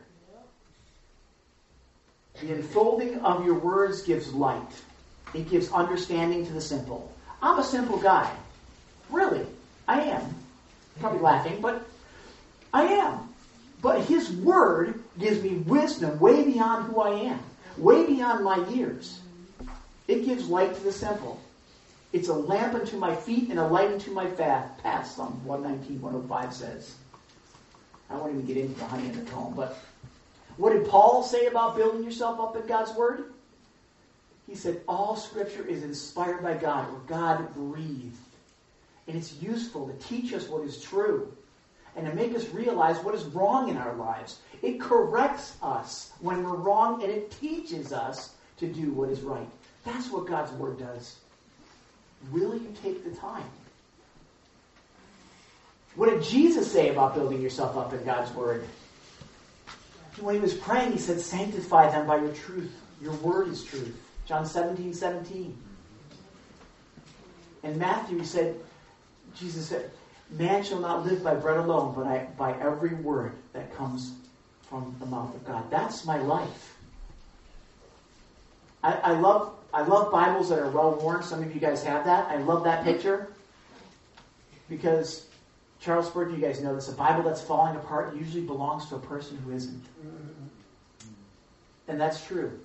The unfolding of your words gives light. It gives understanding to the simple. I'm a simple guy. Really, I am. Probably laughing, but I am. But his word gives me wisdom way beyond who I am. Way beyond my years. It gives light to the simple. It's a lamp unto my feet and a light unto my path, Psalm one nineteen, one oh five says. I won't even get into the honey and the comb, but what did Paul say about building yourself up in God's word? He said, all scripture is inspired by God, or God breathed. And it's useful to teach us what is true and to make us realize what is wrong in our lives. It corrects us when we're wrong, and it teaches us to do what is right. That's what God's word does. Will you take the time? What did Jesus say about building yourself up in God's word? When he was praying, he said, sanctify them by your truth. Your word is truth. John seventeen, seventeen. In Matthew, he said, Jesus said, man shall not live by bread alone, but I, by every word that comes from the mouth of God. That's my life. I, I love I love Bibles that are well worn. Some of you guys have that. I love that picture. Because Charles Spurgeon, you guys know this, a Bible that's falling apart usually belongs to a person who isn't. And that's true.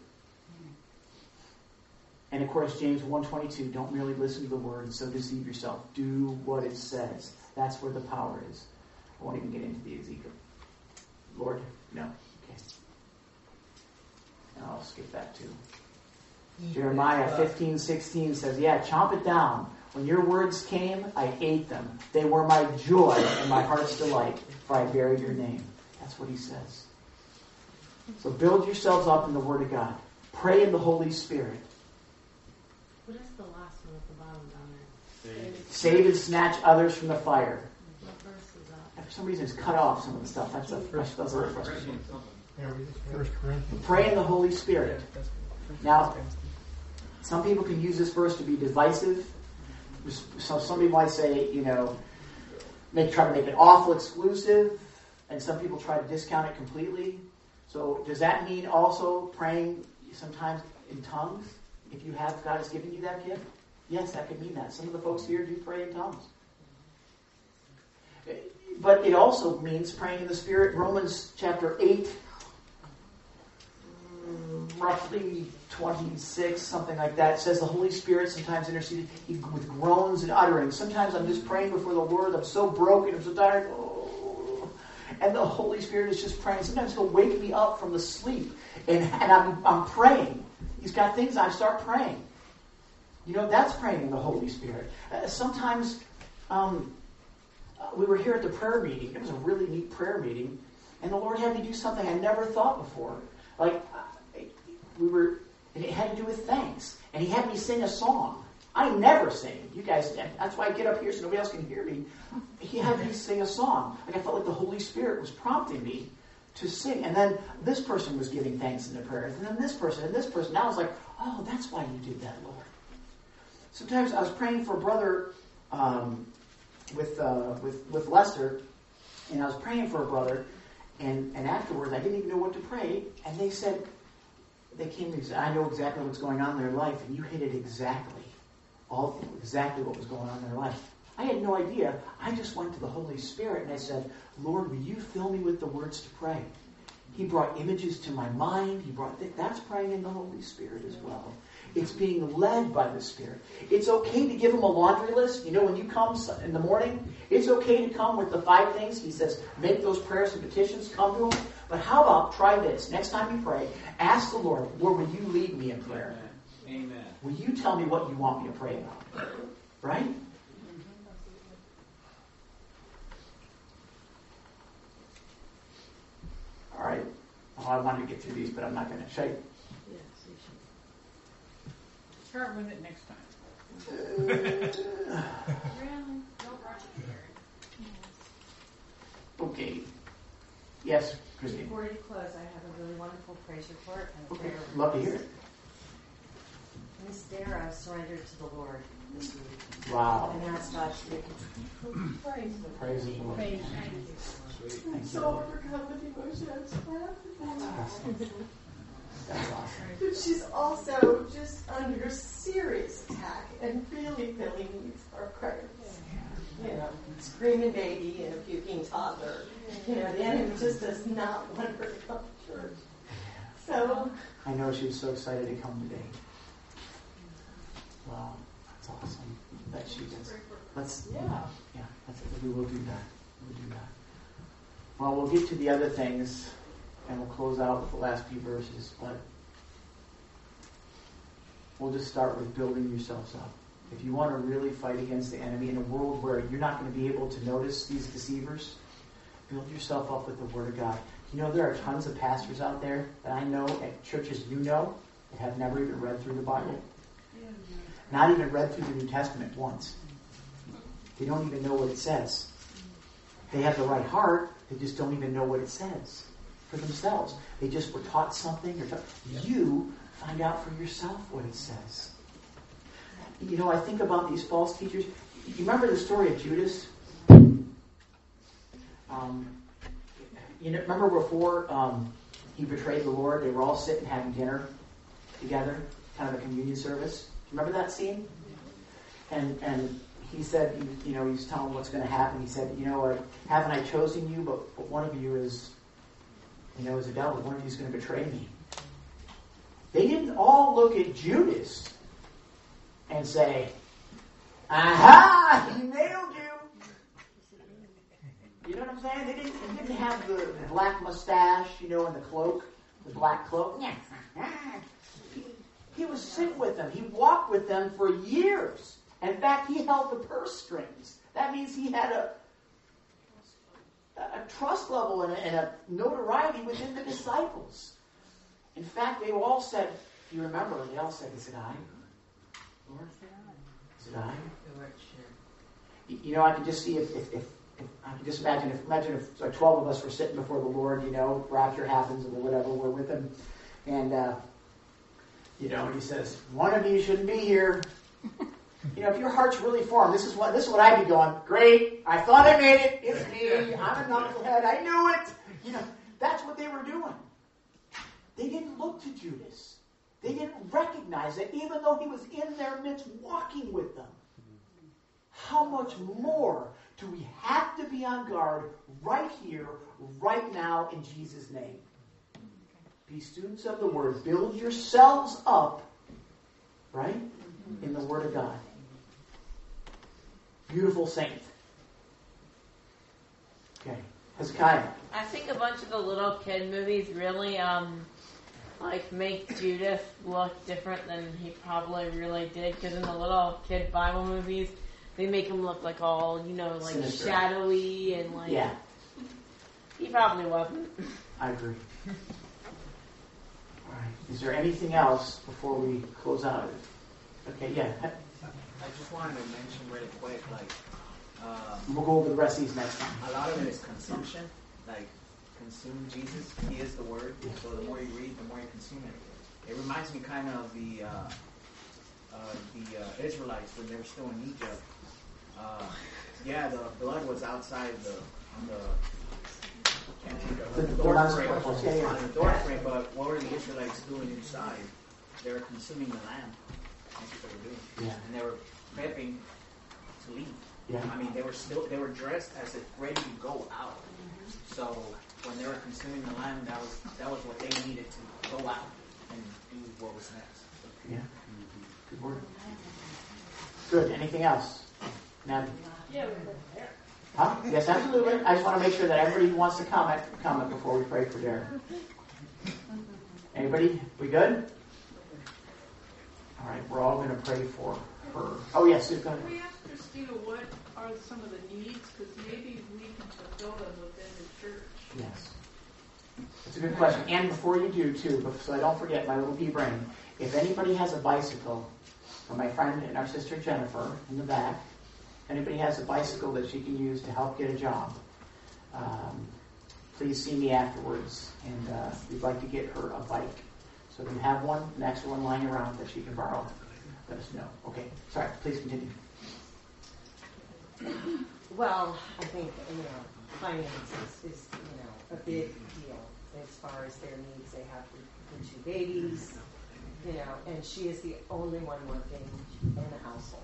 And of course, James one twenty-two, don't merely listen to the word and so deceive yourself. Do what it says. That's where the power is. I won't even get into the Ezekiel. Lord, no. Okay. And I'll skip that too. Jeremiah fifteen sixteen says, yeah, chomp it down. When your words came, I ate them. They were my joy and my heart's delight, for I buried your name. That's what he says. So build yourselves up in the Word of God. Pray in the Holy Spirit. What is the last one at the bottom down there? Save and snatch others from the fire. What verse is that? For some reason, it's cut off some of the stuff. That's a that's a little frustrating. First Corinthians. Pray in the Holy Spirit. Now, some people can use this verse to be divisive. So some people might say, you know, make try to make it awful exclusive, and some people try to discount it completely. So does that mean also praying sometimes in tongues? If you have, God has given you that gift? Yes, that could mean that. Some of the folks here do pray in tongues. But it also means praying in the Spirit. Romans chapter eight, roughly twenty-six, something like that, says the Holy Spirit sometimes intercedes with groans and utterings. Sometimes I'm just praying before the Lord. I'm so broken. I'm so tired. Oh. And the Holy Spirit is just praying. Sometimes He'll wake me up from the sleep. And, and I'm, I'm praying. He's got things, I start praying. You know, that's praying in the Holy Spirit. Uh, sometimes um, uh, we were here at the prayer meeting. It was a really neat prayer meeting. And the Lord had me do something I never thought before. Like, uh, we were, and it had to do with thanks. And He had me sing a song. I never sing. You guys, that's why I get up here so nobody else can hear me. He had me sing a song. Like I felt like the Holy Spirit was prompting me to sing. And then this person was giving thanks in the prayers. And then this person and this person. Now I was like, oh, that's why you did that, Lord. Sometimes I was praying for a brother um, with, uh, with with Lester. And I was praying for a brother. And, and afterwards, I didn't even know what to pray. And they said, they came to me, I know exactly what's going on in their life. And you hit it exactly. All exactly what was going on in their life. I had no idea. I just went to the Holy Spirit and I said, Lord, will you fill me with the words to pray? He brought images to my mind. He brought th- that's praying in the Holy Spirit as well. It's being led by the Spirit. It's okay to give Him a laundry list. You know, when you come in the morning, it's okay to come with the five things. He says, make those prayers and petitions, come to Him. But how about try this? Next time you pray, ask the Lord, where will you lead me in prayer? Amen. Will you tell me what you want me to pray about? Right? All right. Oh, I wanted to get through these, but I'm not going to. Should I? Yes, you should. Start with it next time. Uh, Really? Don't rush it, Gary. Okay. Yes, Christine. Before you close, I have a really wonderful praise report and a Okay. prayer. Love to hear it. Miss Dara surrendered to the Lord this week. Wow. And asked God to make it. Praise the Lord. Praise the Lord. Praise you. Thank I'm you. so overcome with emotions. That's awesome. But she's also just under serious attack and really, really needs our prayers. You know, screaming baby and a puking toddler. You know, the enemy just does not want her to come to church. So I know she was so excited to come today. Wow, that's awesome. That she does. Let's Yeah. yeah. That's, we will do that. We'll do that. Well, we'll get to the other things, and we'll close out with the last few verses. But we'll just start with building yourselves up. If you want to really fight against the enemy in a world where you're not going to be able to notice these deceivers, build yourself up with the Word of God. You know, there are tons of pastors out there that I know at churches you know that have never even read through the Bible. Not even read through the New Testament once. They don't even know what it says. They have the right heart, they just don't even know what it says for themselves. They just were taught something. Or taught. You find out for yourself what it says. You know, I think about these false teachers. You remember the story of Judas? Um, you know, remember before um, he betrayed the Lord, they were all sitting having dinner together, kind of a communion service. Remember that scene? And and he said, you know, he's telling what's going to happen. He said, you know, uh, haven't I chosen you? But, but one of you is, you know, is a devil. One of you is going to betray me. They didn't all look at Judas and say, aha, he nailed you. You know what I'm saying? They didn't, they didn't have the black mustache, you know, and the cloak, the black cloak. He, he was sitting with them. He walked with them for years. In fact, he held the purse strings. That means he had a, a trust level and a, and a notoriety within the disciples. In fact, they all said, if you remember, they all said, is it I? Lord? Is it I? You know, I can just see if, if, if, if I can just imagine if imagine if like twelve of us were sitting before the Lord, you know, rapture happens or whatever, we're with him, and uh, you know, and he says, one of you shouldn't be here. You know, if your heart's really formed, this is what this is what I'd be going, great, I thought I made it, it's me, I'm a knucklehead, I knew it. You know, that's what they were doing. They didn't look to Judas. They didn't recognize it, even though he was in their midst walking with them. How much more do we have to be on guard right here, right now, in Jesus' name? Be students of the Word. Build yourselves up, right, in the Word of God. Beautiful saint. Okay, Hezekiah. I think a bunch of the little kid movies really, um, like, make Judas look different than he probably really did. Because in the little kid Bible movies, they make him look like all, you know, like Sinister. shadowy and like. Yeah. He probably wasn't. I agree. All right. Is there anything else before we close out? Okay, yeah. I just wanted to mention really quick, like, um, We'll go over the rest of these next time. a lot of it is consumption. Like, consume Jesus. He is the Word. So the more you read, the more you consume it. It reminds me kind of the uh, uh, the uh, Israelites when they were still in Egypt. Uh, yeah, the blood was outside the on the can't think of The- the the door last frame. question, yeah, yeah. On the door frame, but what were the Israelites doing inside? They were consuming the lamb. That's what they were doing. Yeah. And they were prepping to leave. Yeah. I mean, they were still they were dressed as if ready to go out. So when they were consuming the lamb, that was that was what they needed to go out and do what was next. Yeah. Good word. Good. Anything else? Natalie? Yeah, we're there. Huh? Yes, absolutely. I just want to make sure that everybody who wants to comment, comment before we pray for Derek. Anybody? We good? All right, we're all going to pray for her. Oh, yes, Sue, go ahead. Can we ask Christina what are some of the needs? Because maybe we can fulfill them within the church. Yes. It's a good question. And before you do, too, so I don't forget my little pea brain, if anybody has a bicycle, for my friend and our sister Jennifer in the back, if anybody has a bicycle that she can use to help get a job, um, please see me afterwards, and uh, we'd like to get her a bike. So if you have one, an extra one lying around that she can borrow, let us know. Okay, sorry, please continue. Well, I think, you know, finances is, you know, a big deal as far as their needs. They have the two babies, you know, and she is the only one working in the household.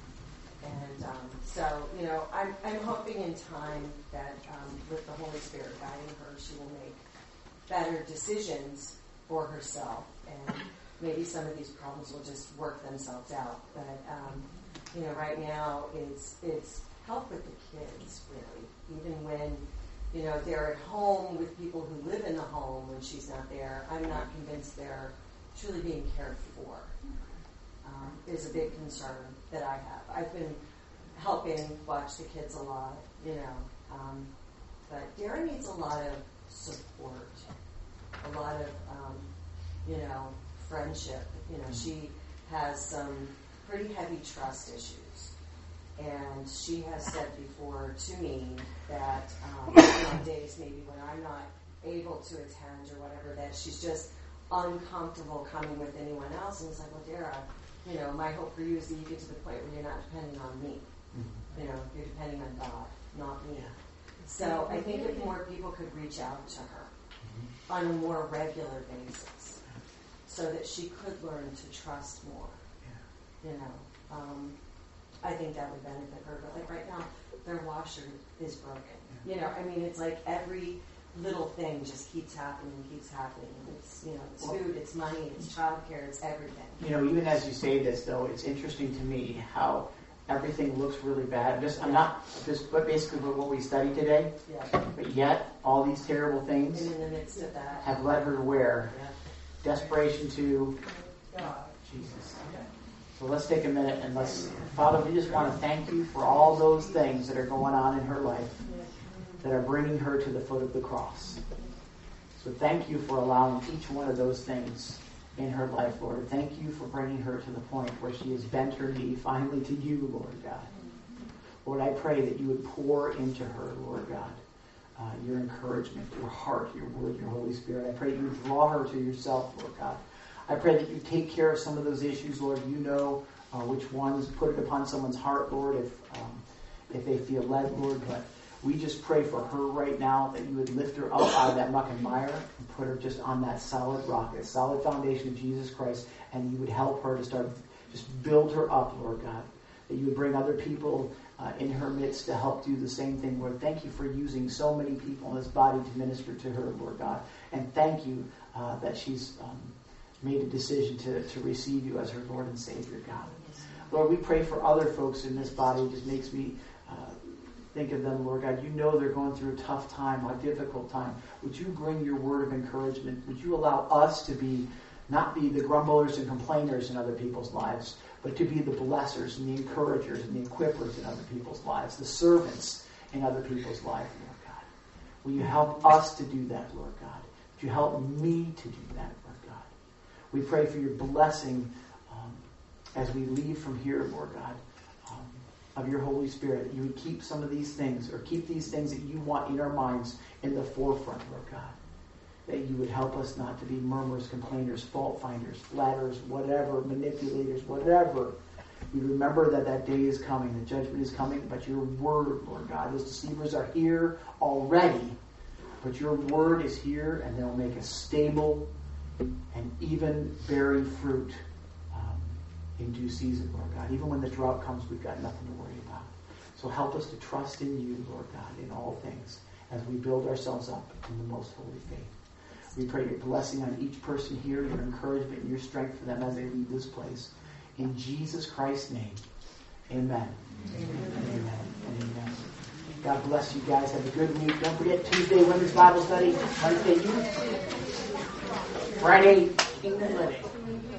And um, so, you know, I'm, I'm hoping in time that um, with the Holy Spirit guiding her, she will make better decisions for herself. And maybe some of these problems will just work themselves out. But, um, you know, right now it's it's help with the kids, really. Even when, you know, they're at home with people who live in the home when she's not there, I'm not convinced they're truly being cared for. Um, is a big concern that I have. I've been helping watch the kids a lot, you know, um, but Dara needs a lot of support, a lot of, um, you know, friendship. You know, she has some pretty heavy trust issues, and she has said before to me that um, on days maybe when I'm not able to attend or whatever, that she's just uncomfortable coming with anyone else. And it's like, well, Dara, you know, my hope for you is that you get to the point where you're not depending on me. Mm-hmm. You know, you're depending on God, not me. So I think if more people could reach out to her mm-hmm. on a more regular basis so that she could learn to trust more, yeah. you know, um, I think that would benefit her. But like right now, their washer is broken. Yeah. You know, I mean, it's like every little thing just keeps happening, keeps happening. It's, you know, it's well, food, it's money, it's childcare, it's everything. You know, even as you say this, though, it's interesting to me how everything looks really bad. Just, I'm not, just, but basically what we studied today. Yeah. But yet, all these terrible things and in the midst of that, have led her to where? Yeah. Desperation to God. Jesus. So let's take a minute and let's, Father, we just want to thank you for all those things that are going on in her life that are bringing her to the foot of the cross. So thank you for allowing each one of those things in her life, Lord. Thank you for bringing her to the point where she has bent her knee finally to you, Lord God. Lord, I pray that you would pour into her, Lord God, uh, your encouragement, your heart, your word, your Holy Spirit. I pray that you would draw her to yourself, Lord God. I pray that you take care of some of those issues, Lord. You know uh, which ones, put it upon someone's heart, Lord, if um, if they feel led, Lord. But we just pray for her right now that you would lift her up out of that muck and mire and put her just on that solid rock, that solid foundation of Jesus Christ, and you would help her to start, just build her up, Lord God. That you would bring other people uh, in her midst to help do the same thing, Lord. Thank you for using so many people in this body to minister to her, Lord God. And thank you uh, that she's um, made a decision to, to receive you as her Lord and Savior, God. Lord, we pray for other folks in this body. It just makes me uh, think of them, Lord God. You know they're going through a tough time, a difficult time. Would you bring your word of encouragement? Would you allow us to be, not be the grumblers and complainers in other people's lives, but to be the blessers and the encouragers and the equippers in other people's lives, the servants in other people's lives, Lord God. Will you help us to do that, Lord God? Would you help me to do that, Lord God? We pray for your blessing um, as we leave from here, Lord God, um, of your Holy Spirit. You would keep some of these things, or keep these things that you want in our minds in the forefront, Lord God. That you would help us not to be murmurers, complainers, fault finders, flatterers, whatever, manipulators, whatever. We remember that that day is coming, the judgment is coming, but your word, Lord God, those deceivers are here already, but your word is here, and they'll make us stable and even bearing fruit um, in due season, Lord God. Even when the drought comes, we've got nothing to worry about. So help us to trust in you, Lord God, in all things as we build ourselves up in the most holy faith. We pray your blessing on each person here, your encouragement and your strength for them as they leave this place. In Jesus Christ's name, amen. Amen. Amen. Amen. God bless you guys. Have a good week. Don't forget Tuesday, Women's Bible Study. Wednesday, youth. Friday, Kingdom Living.